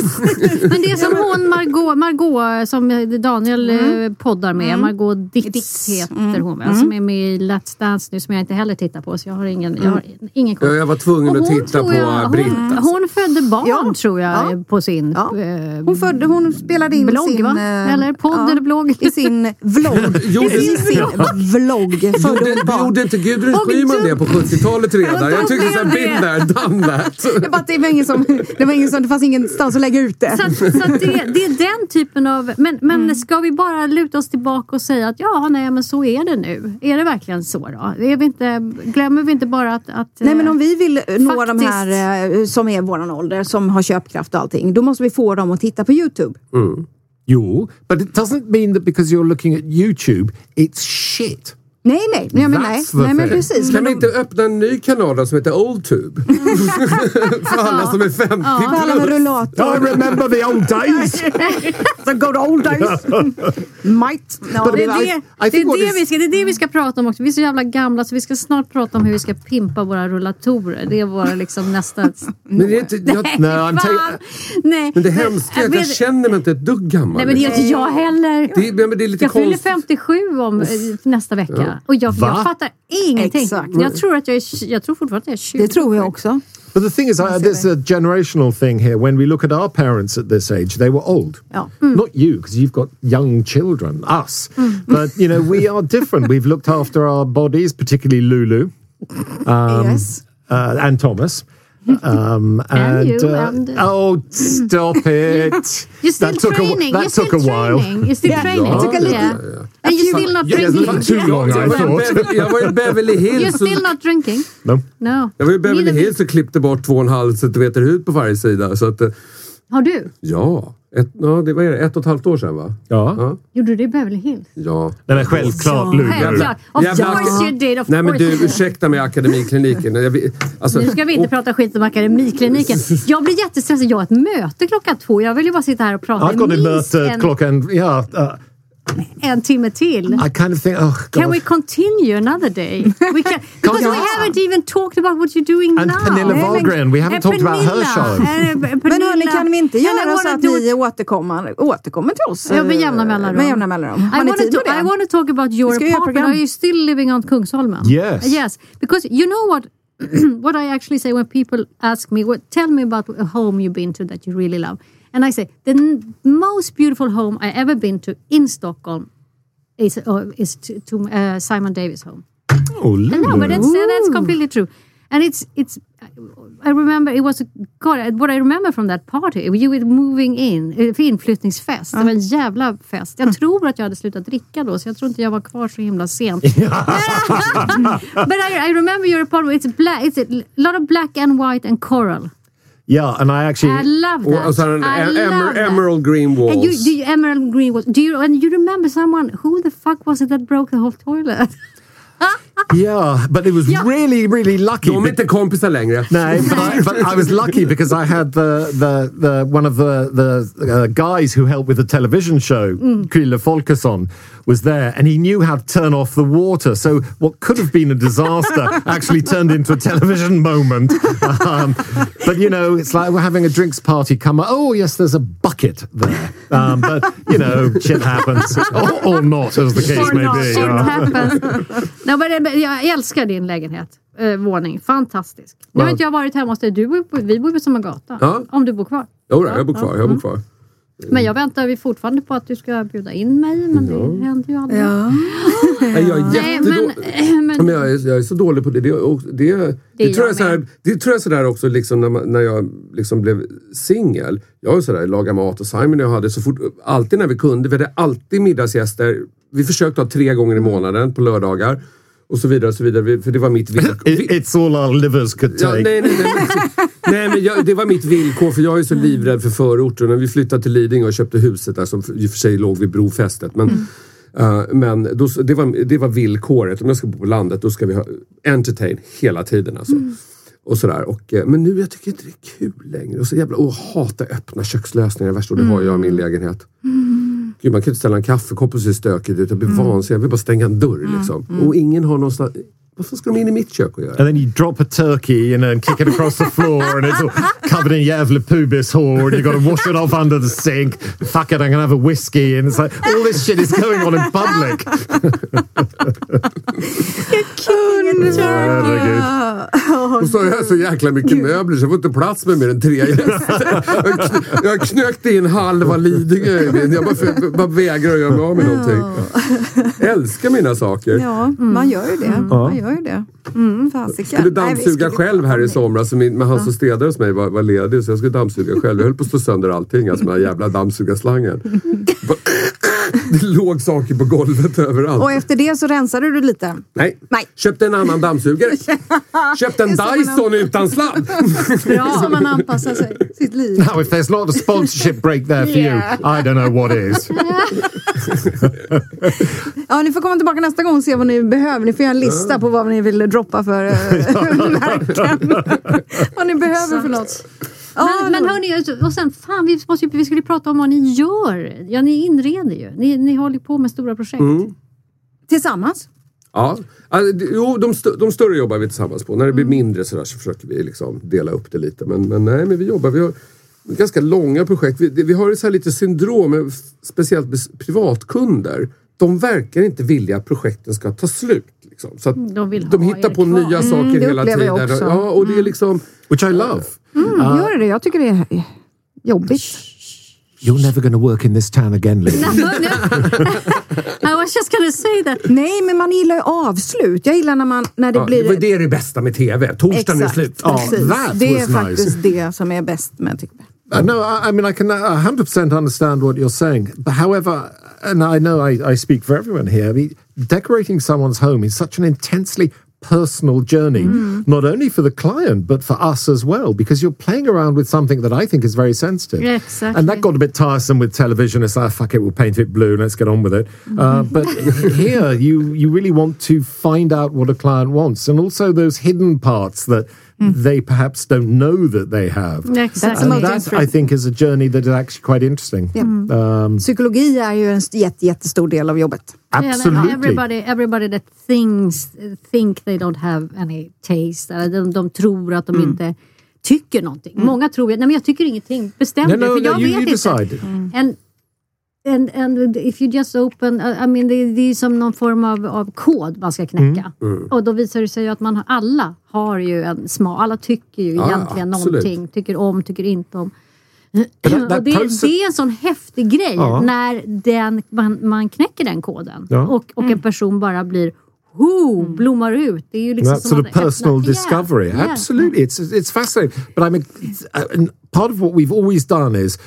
Men det är som hon Margot, Margot som Daniel mm. poddar med. Mm. Margot Ditz, Ditz. heter mm. hon. Mm. Som är med i Let's Dance nu, som jag inte heller tittar på. Så jag har ingen, jag har ingen koll. Ja, jag var tvungen att titta på jag, Britt. Hon, hon födde barn ja. tror jag ja. på sin ja. Hon födde, hon spelade in blogg, sin... Va? Eller podd ja. eller blogg. I sin vlogg. I sin vlogg. Gjorde, gjorde inte Gudrun Schyman det på sjuttiotalet redan? Jag tyckte så här, been there, done that. Det var, det var ingen som, det var ingen som, det fanns ingenstans att lägga ut det. Så, så det, det är den typen av, men, men mm. ska vi bara luta oss tillbaka och säga att ja, nej, men så är det nu. Är det verkligen så då? Är vi inte, glömmer vi inte bara att... att nej, men om vi vill nå faktiskt, de här som är våran ålder, som har köpkraft och allting, då måste vi få dem att titta på YouTube. Mm. Jo, but it doesn't mean that because you're looking at YouTube, it's shit. Nej, nej. Nej, men, nej. nej men precis. Kan vi inte öppna en ny kanal som heter OldTube? För alla som är femtio ja. plus. För alla med rullator. I remember the old days. So go to old days. Might. No. Det, är det, I, I det, är det, vi ska, det är det vi ska prata om också. Vi är så jävla gamla så vi ska snart prata om hur vi ska pimpa våra rullatorer. Det är våra liksom nästa... Men det är inte... Jag, nej, nej, nej. Men det hemska är att jag känner mig inte ett dugg gammal. Nej, men det är inte jag heller. Det, men det är lite jag konst... fyller femtiosju om nästa vecka. Ja. Och jag, jag fattar ingenting. Exakt. Jag tror att jag är, jag tror fortfarande att jag är tjugo. Det tror jag också. But the thing is, uh, there's a generational thing here. When we look at our parents at this age, they were old. Ja. Mm. Not you, because you've got young children, us. Mm. But, you know, we are different. We've looked after our bodies, particularly Lulu. Um, yes. Uh, and Thomas. Um, and, and you. Uh, and, oh, stop it. You're still that training. Took a, that you're took still a while. training. You're still yeah. training. Yeah. Took a little, yeah. yeah. And you're still not yeah, drinking. Not too long, I thought. Jag var i Beverly Hills. You're still not drinking? No. No. Jag var i Beverly Hills och klippte bort två och en halv centimeter hud på varje sida. Så att, har du? Ja. Ett, ja, det var det, ett och ett halvt år sedan va? Ja. ja. Gjorde du det i Beverly Hills? Ja. Nej men självklart Lulu. Självklart. Of course you did. Of Nej men course. du, ursäkta mig Akademikliniken. Jag, alltså, nu ska vi inte och, prata skit om Akademikliniken. Jag blir jättestressad. Jag har ett möte klockan två. Jag vill ju bara sitta här och prata. I've got a möte en... klockan... Ja, uh, en timme till. I kind of think, oh, God. Can we continue another day? We can, because we haven't even talked about what you're doing and now. And Pernilla Wahlgren, we haven't talked about her show. Men hörni, kan vi inte göra så att ni återkommer, återkommer till oss? Ja, med jämna mellanrum. Med jämna mellanrum. I want to I want to talk about your apartment. Are you still living on Kungsholmen? Yes. Yes. Because you know what... what I actually say when people ask me, what, tell me about a home you've been to that you really love. And I say, the n- most beautiful home I ever been to in Stockholm is, uh, is to, to uh, Simon Davis' home. Oh, no, but that's, uh, that's completely true. And it's, it's, I remember it was, a, God, what I remember from that party, you were moving in, för inflyttningsfest. Mm. Det var en jävla fest. Jag tror att jag hade slutat dricka då, så jag tror inte jag var kvar så himla sent. But I, I remember your apartment, it's black, it's a lot of black and white and coral. Yeah, and I actually... I love that. Och så en I em- love em- emerald green walls. And you, do you, emerald green walls. Do you, and you remember someone, who the fuck was it that broke the whole toilet? Yeah, but it was yeah. really, really lucky. De är inte kompisar längre. No, but I, but I was lucky because I had the the, the one of the the uh, guys who helped with the television show, mm. Krille Folkesson, was there, and he knew how to turn off the water. So what could have been a disaster actually turned into a television moment. Um, but you know, it's like we're having a drinks party. Come, oh yes, there's a bucket there. Um, but you know, shit happens, or, or not, as the case or may not. be. Shit Uh. happens. No, but jag älskar din lägenhet. Eh, våning. Fantastisk. Nu har inte jag varit hemma hos dig. Du, vi bor på samma gata. Ja. Om du bor kvar. Jo, jag bor kvar. Jag bor kvar. Men jag väntar vi fortfarande på att du ska bjuda in mig. Men ja. Det händer ju aldrig. Ja. Nej, jag är jättedålig. Men, men, men jag, är, jag är så dålig på det. Det, det, det, det, tror, jag så här, det tror jag sådär också liksom när, man, när jag liksom blev singel. Jag var sådär, laga mat och Simon och jag hade så fort, alltid när vi kunde. Vi hade alltid middagsgäster. Vi försökte ha tre gånger i månaden på lördagar. Och så vidare och så vidare. För det var mitt villkor. It's all our livers could take. Ja, nej, nej, nej. nej men jag, det var mitt villkor. För jag är så livrädd för förorten. När vi flyttade till Lidingö och köpte huset där som i och för sig låg vid brofästet. Men, mm. uh, men då, det, var, det var villkoret. Om jag ska bo på landet då ska vi ha entertain hela tiden. Alltså. Mm. Och sådär. Och, men nu jag tycker inte det är kul längre. Och så jävla, åh, hata öppna kökslösningar. Värst och det har jag i min lägenhet. Mm. Gud, man kan inte ställa en kaffekopp och se stökigt ut. Jag blir mm. vansinnig. Jag vill bara stänga en dörr mm. liksom. Mm. Och ingen har någonstans... Varför ska de in i mitt kök och göra? And then you drop a turkey you know, and kick it across the floor and it's all covered in jävla pubis hår and you've got to wash it off under the sink. Fuck it, I'm gonna have a whiskey. And it's like, all this shit is going on in public. Och så har jag så jäkla mycket möbler så jag får inte plats med mer än tre gäster. Jag, kn- jag knökte in halva Lidingö. Jag bara, bara vägrar att göra mig av med någonting. Jag älskar mina saker. Ja, mm. man gör ju det. Mm. Man gör ju det. Mm, jag skulle dammsuga Nej, själv här i somras. Men han som städade hos mig var, var ledig så jag skulle dammsuga själv. Jag höll på att slå sönder allting. Alltså med den jävla dammsugarslangen. Det låg saker på golvet överallt. Och efter det så rensade du lite? Nej. Nej. Köpte en annan dammsugare. Köpte en Dyson utan sladd. Bra som man anpassar sig. Sitt liv. Now, if there's not a sponsorship break there for Yeah. you, I don't know what is. Ja, ni får komma tillbaka nästa gång och se vad ni behöver. Ni får göra en lista på vad ni vill droppa för äh, märken. Vad ni behöver för något. Men, men hörni, och sen, fan, vi, måste, vi skulle prata om vad ni gör. Ja, ni inreder ju. Ni, ni håller på med stora projekt. Mm. Tillsammans? Ja, alltså, det- jo, de, st- de större jobbar vi tillsammans på. När det blir mindre så, där, så försöker vi liksom dela upp det lite. Men, men nej, men vi jobbar. Vi har ganska långa projekt. Vi, det- vi har ett så här lite syndrom, med f- speciellt med s- privatkunder. De verkar inte vilja att projekten ska ta slut. Liksom. Så att De vill de ha hittar er på kvar. nya saker Mm, det hela upplever tiden. jag också. Ja, och det är liksom... Which I love. Mm, gör det. Jag tycker det är jobbigt. You're never going to work in this town again, Lily. I was just gonna say that. Nej, men man gillar ju avslut. Jag gillar när, man, när det Ja, blir... det var det är det bästa med tv. Torsdagen är Exakt, slut. precis. that Det är was faktiskt nice. det som är bäst med tycker jag. Uh, no, I, I mean, I can uh, one hundred percent understand what you're saying. But however, and I know I, I speak for everyone here, I mean, decorating someone's home is such an intensely personal journey, not only for the client, but for us as well, because you're playing around with something that I think is very sensitive. Yeah, exactly. And that got a bit tiresome with television. It's like, fuck it, we'll paint it blue, let's get on with it. Uh, but here, you, you really want to find out what a client wants, and also those hidden parts that they perhaps don't know that they have. Exactly. And that, I think, is a journey that is actually quite interesting. Um, Psykologi är ju en jätte, jättestor del av jobbet. absolutely. Everybody, everybody that thinks, think they don't have any taste. Eller de, de tror att de Mm. inte tycker någonting. Många tror, nej men jag tycker ingenting. Bestäm No, det, no, för jag no, you- vet you inte. decide. And, and, and if you just open, I mean det, det är som någon form av, av kod man ska knäcka. Mm. Och då visar det sig ju att man har, alla har ju en smak. Alla tycker ju Ja, egentligen absolut. någonting. Tycker om, tycker inte om. that- that och det, process- det är en sån häftig grej Ja. när den, man, man knäcker den koden. Ja. Och, och en person bara blir ho, blommar ut. Det är ju liksom That som sort of att öppna- personal Yeah, discovery. yeah. Absolutely. It's it's fascinating. But I mean, it's, uh, and part of what we've always done is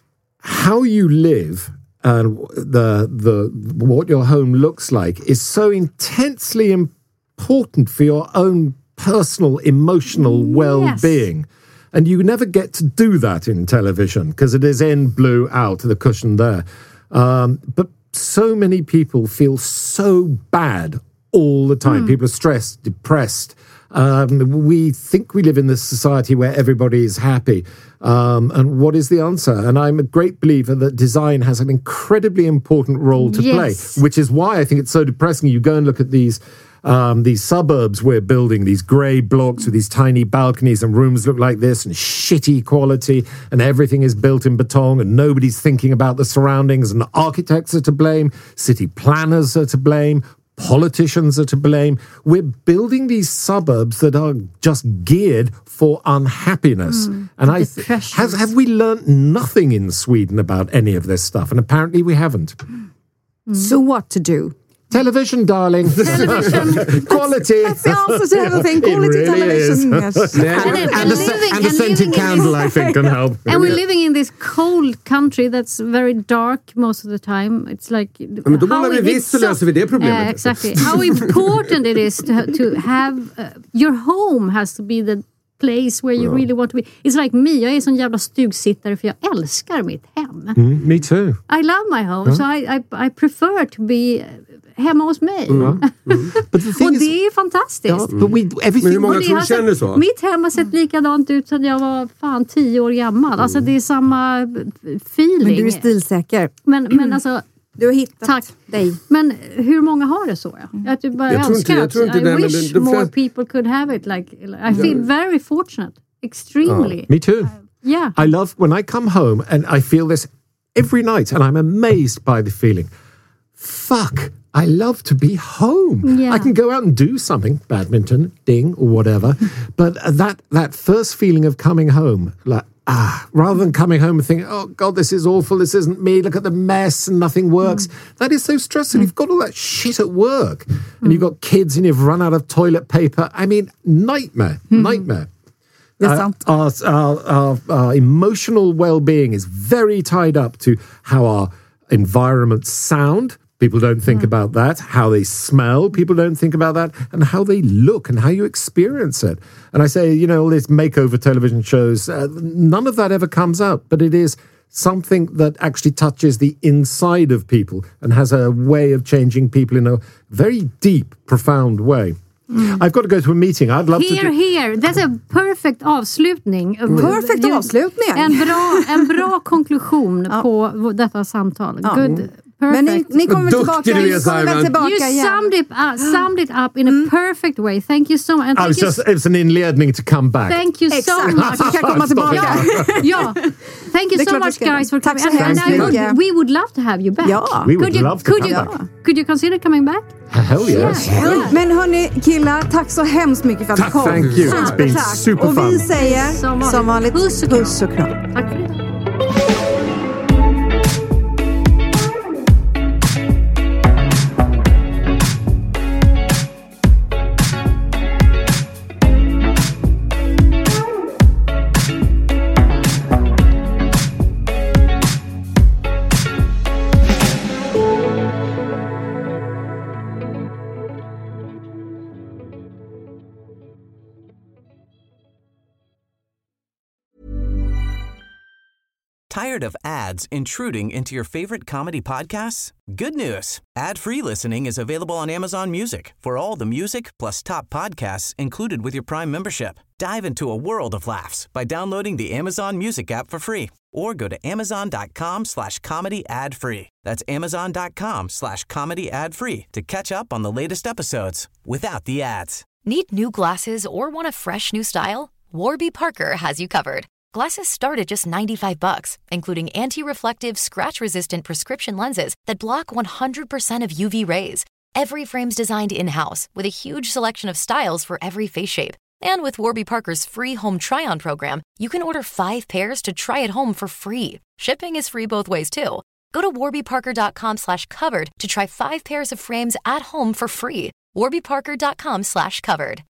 how you live and the the what your home looks like is so intensely important for your own personal emotional well-being. And you never get to do that in television because it is in, blue, out, the cushion there. Um, but so many people feel so bad all the time. People are stressed, depressed. Um, we think we live in this society where everybody is happy. Um, and what is the answer? And I'm a great believer that design has an incredibly important role to Yes. play, which is why I think it's so depressing. You go and look at these um, these suburbs we're building, these grey blocks with these tiny balconies and rooms look like this and shitty quality and everything is built in beton and nobody's thinking about the surroundings and the architects are to blame, city planners are to blame, politicians are to blame. We're building these suburbs that are just geared for unhappiness. and I th- depression. has, have we learnt nothing in Sweden about any of this stuff? And apparently we haven't. So what to do? Television, darling. Quality. That's the answer to everything. It Quality really television. is. Yes. And, And, and a, se- living- and a and scented living in candle, this- I think, can help. And we're living in this cold country that's very dark most of the time. It's like Ja, men då how målar vi it- vitt it's så löser vi det problemet. Yeah, exactly. How important it is to to have uh, your home has to be the place where you really want to be. It's like me. Jag är en sån jävla stugsittare för jag älskar mitt hem. Mm, me too. I love my home, so I, I I prefer to be hemma hos mig. But the Och thing is, det är fantastiskt. yeah, but we Men everything. hur många Och det tror har du känner sett- så? Mitt hem har sett likadant ut sedan jag var fan tio år gammal. Alltså det är samma feeling. Men du är stilsäker. Men, men alltså, Du har hittat tack. dig. Men hur många har det så? Ja? Att du bara Jag tror älskar inte- jag att tror inte I det, men wish de- de more flesta- people could have it. Like, I feel very fortunate. Extremely. Me too. Yeah. I love when I come home and I feel this every night, and I'm amazed by the feeling. Fuck, I love to be home. Yeah. I can go out and do something, badminton, ding, or whatever. But that that first feeling of coming home, like ah, rather than coming home and thinking, oh God, this is awful, this isn't me. Look at the mess and nothing works. That is so stressful. You've got all that shit at work, and you've got kids, and you've run out of toilet paper. I mean, nightmare, nightmare. Det är Uh, sant. our, our, our, our emotional well-being is very tied up to how our environment sound. People don't think mm. about that. How they smell, people don't think about that. And how they look and how you experience it. And I say, you know, all these makeover television shows, uh, none of that ever comes out. But it is something that actually touches the inside of people and has a way of changing people in a very deep, profound way. Mm. I've got to go to a meeting. I'd love here, to... Do... Here, That's a perfect avslutning. Perfect avslutning. En bra, en bra konklusion ja. på detta samtal. Ja. Good. Men ni, ni kommer tillbaka, ni kommer tillbaka you igen. Summed it, up, summed it up in a mm. perfect way. Thank you so much. And I was just, it was an inledning to come back. Thank you Exakt. so much. Vi kan komma tillbaka. ja. Thank you so much guys for coming. And, and I would, we would love to have you back. Ja. We would could you, love to could come you, back. Could you consider coming back? Hell yes. Yeah. Yeah. Men hörni killar, tack så hemskt mycket för att du kom. Thank you. It's been super fun. Och vi säger som, som vanligt puss och kram. Puss och kram. Tack för det. Tired of ads intruding into your favorite comedy podcasts? Good news. Ad-free listening is available on Amazon Music for all the music plus top podcasts included with your Prime membership. Dive into a world of laughs by downloading the Amazon Music app for free or go to amazon.com slash comedy ad free. That's amazon.com slash comedy ad free to catch up on the latest episodes without the ads. Need new glasses or want a fresh new style? Warby Parker has you covered. Glasses start at just ninety-five bucks, including anti-reflective, scratch-resistant prescription lenses that block one hundred percent of U V rays. Every frame's designed in-house with a huge selection of styles for every face shape. And with Warby Parker's free home try-on program, you can order five pairs to try at home for free. Shipping is free both ways, too. Go to warbyparker.com slash covered to try five pairs of frames at home for free. warbyparker.com slash covered.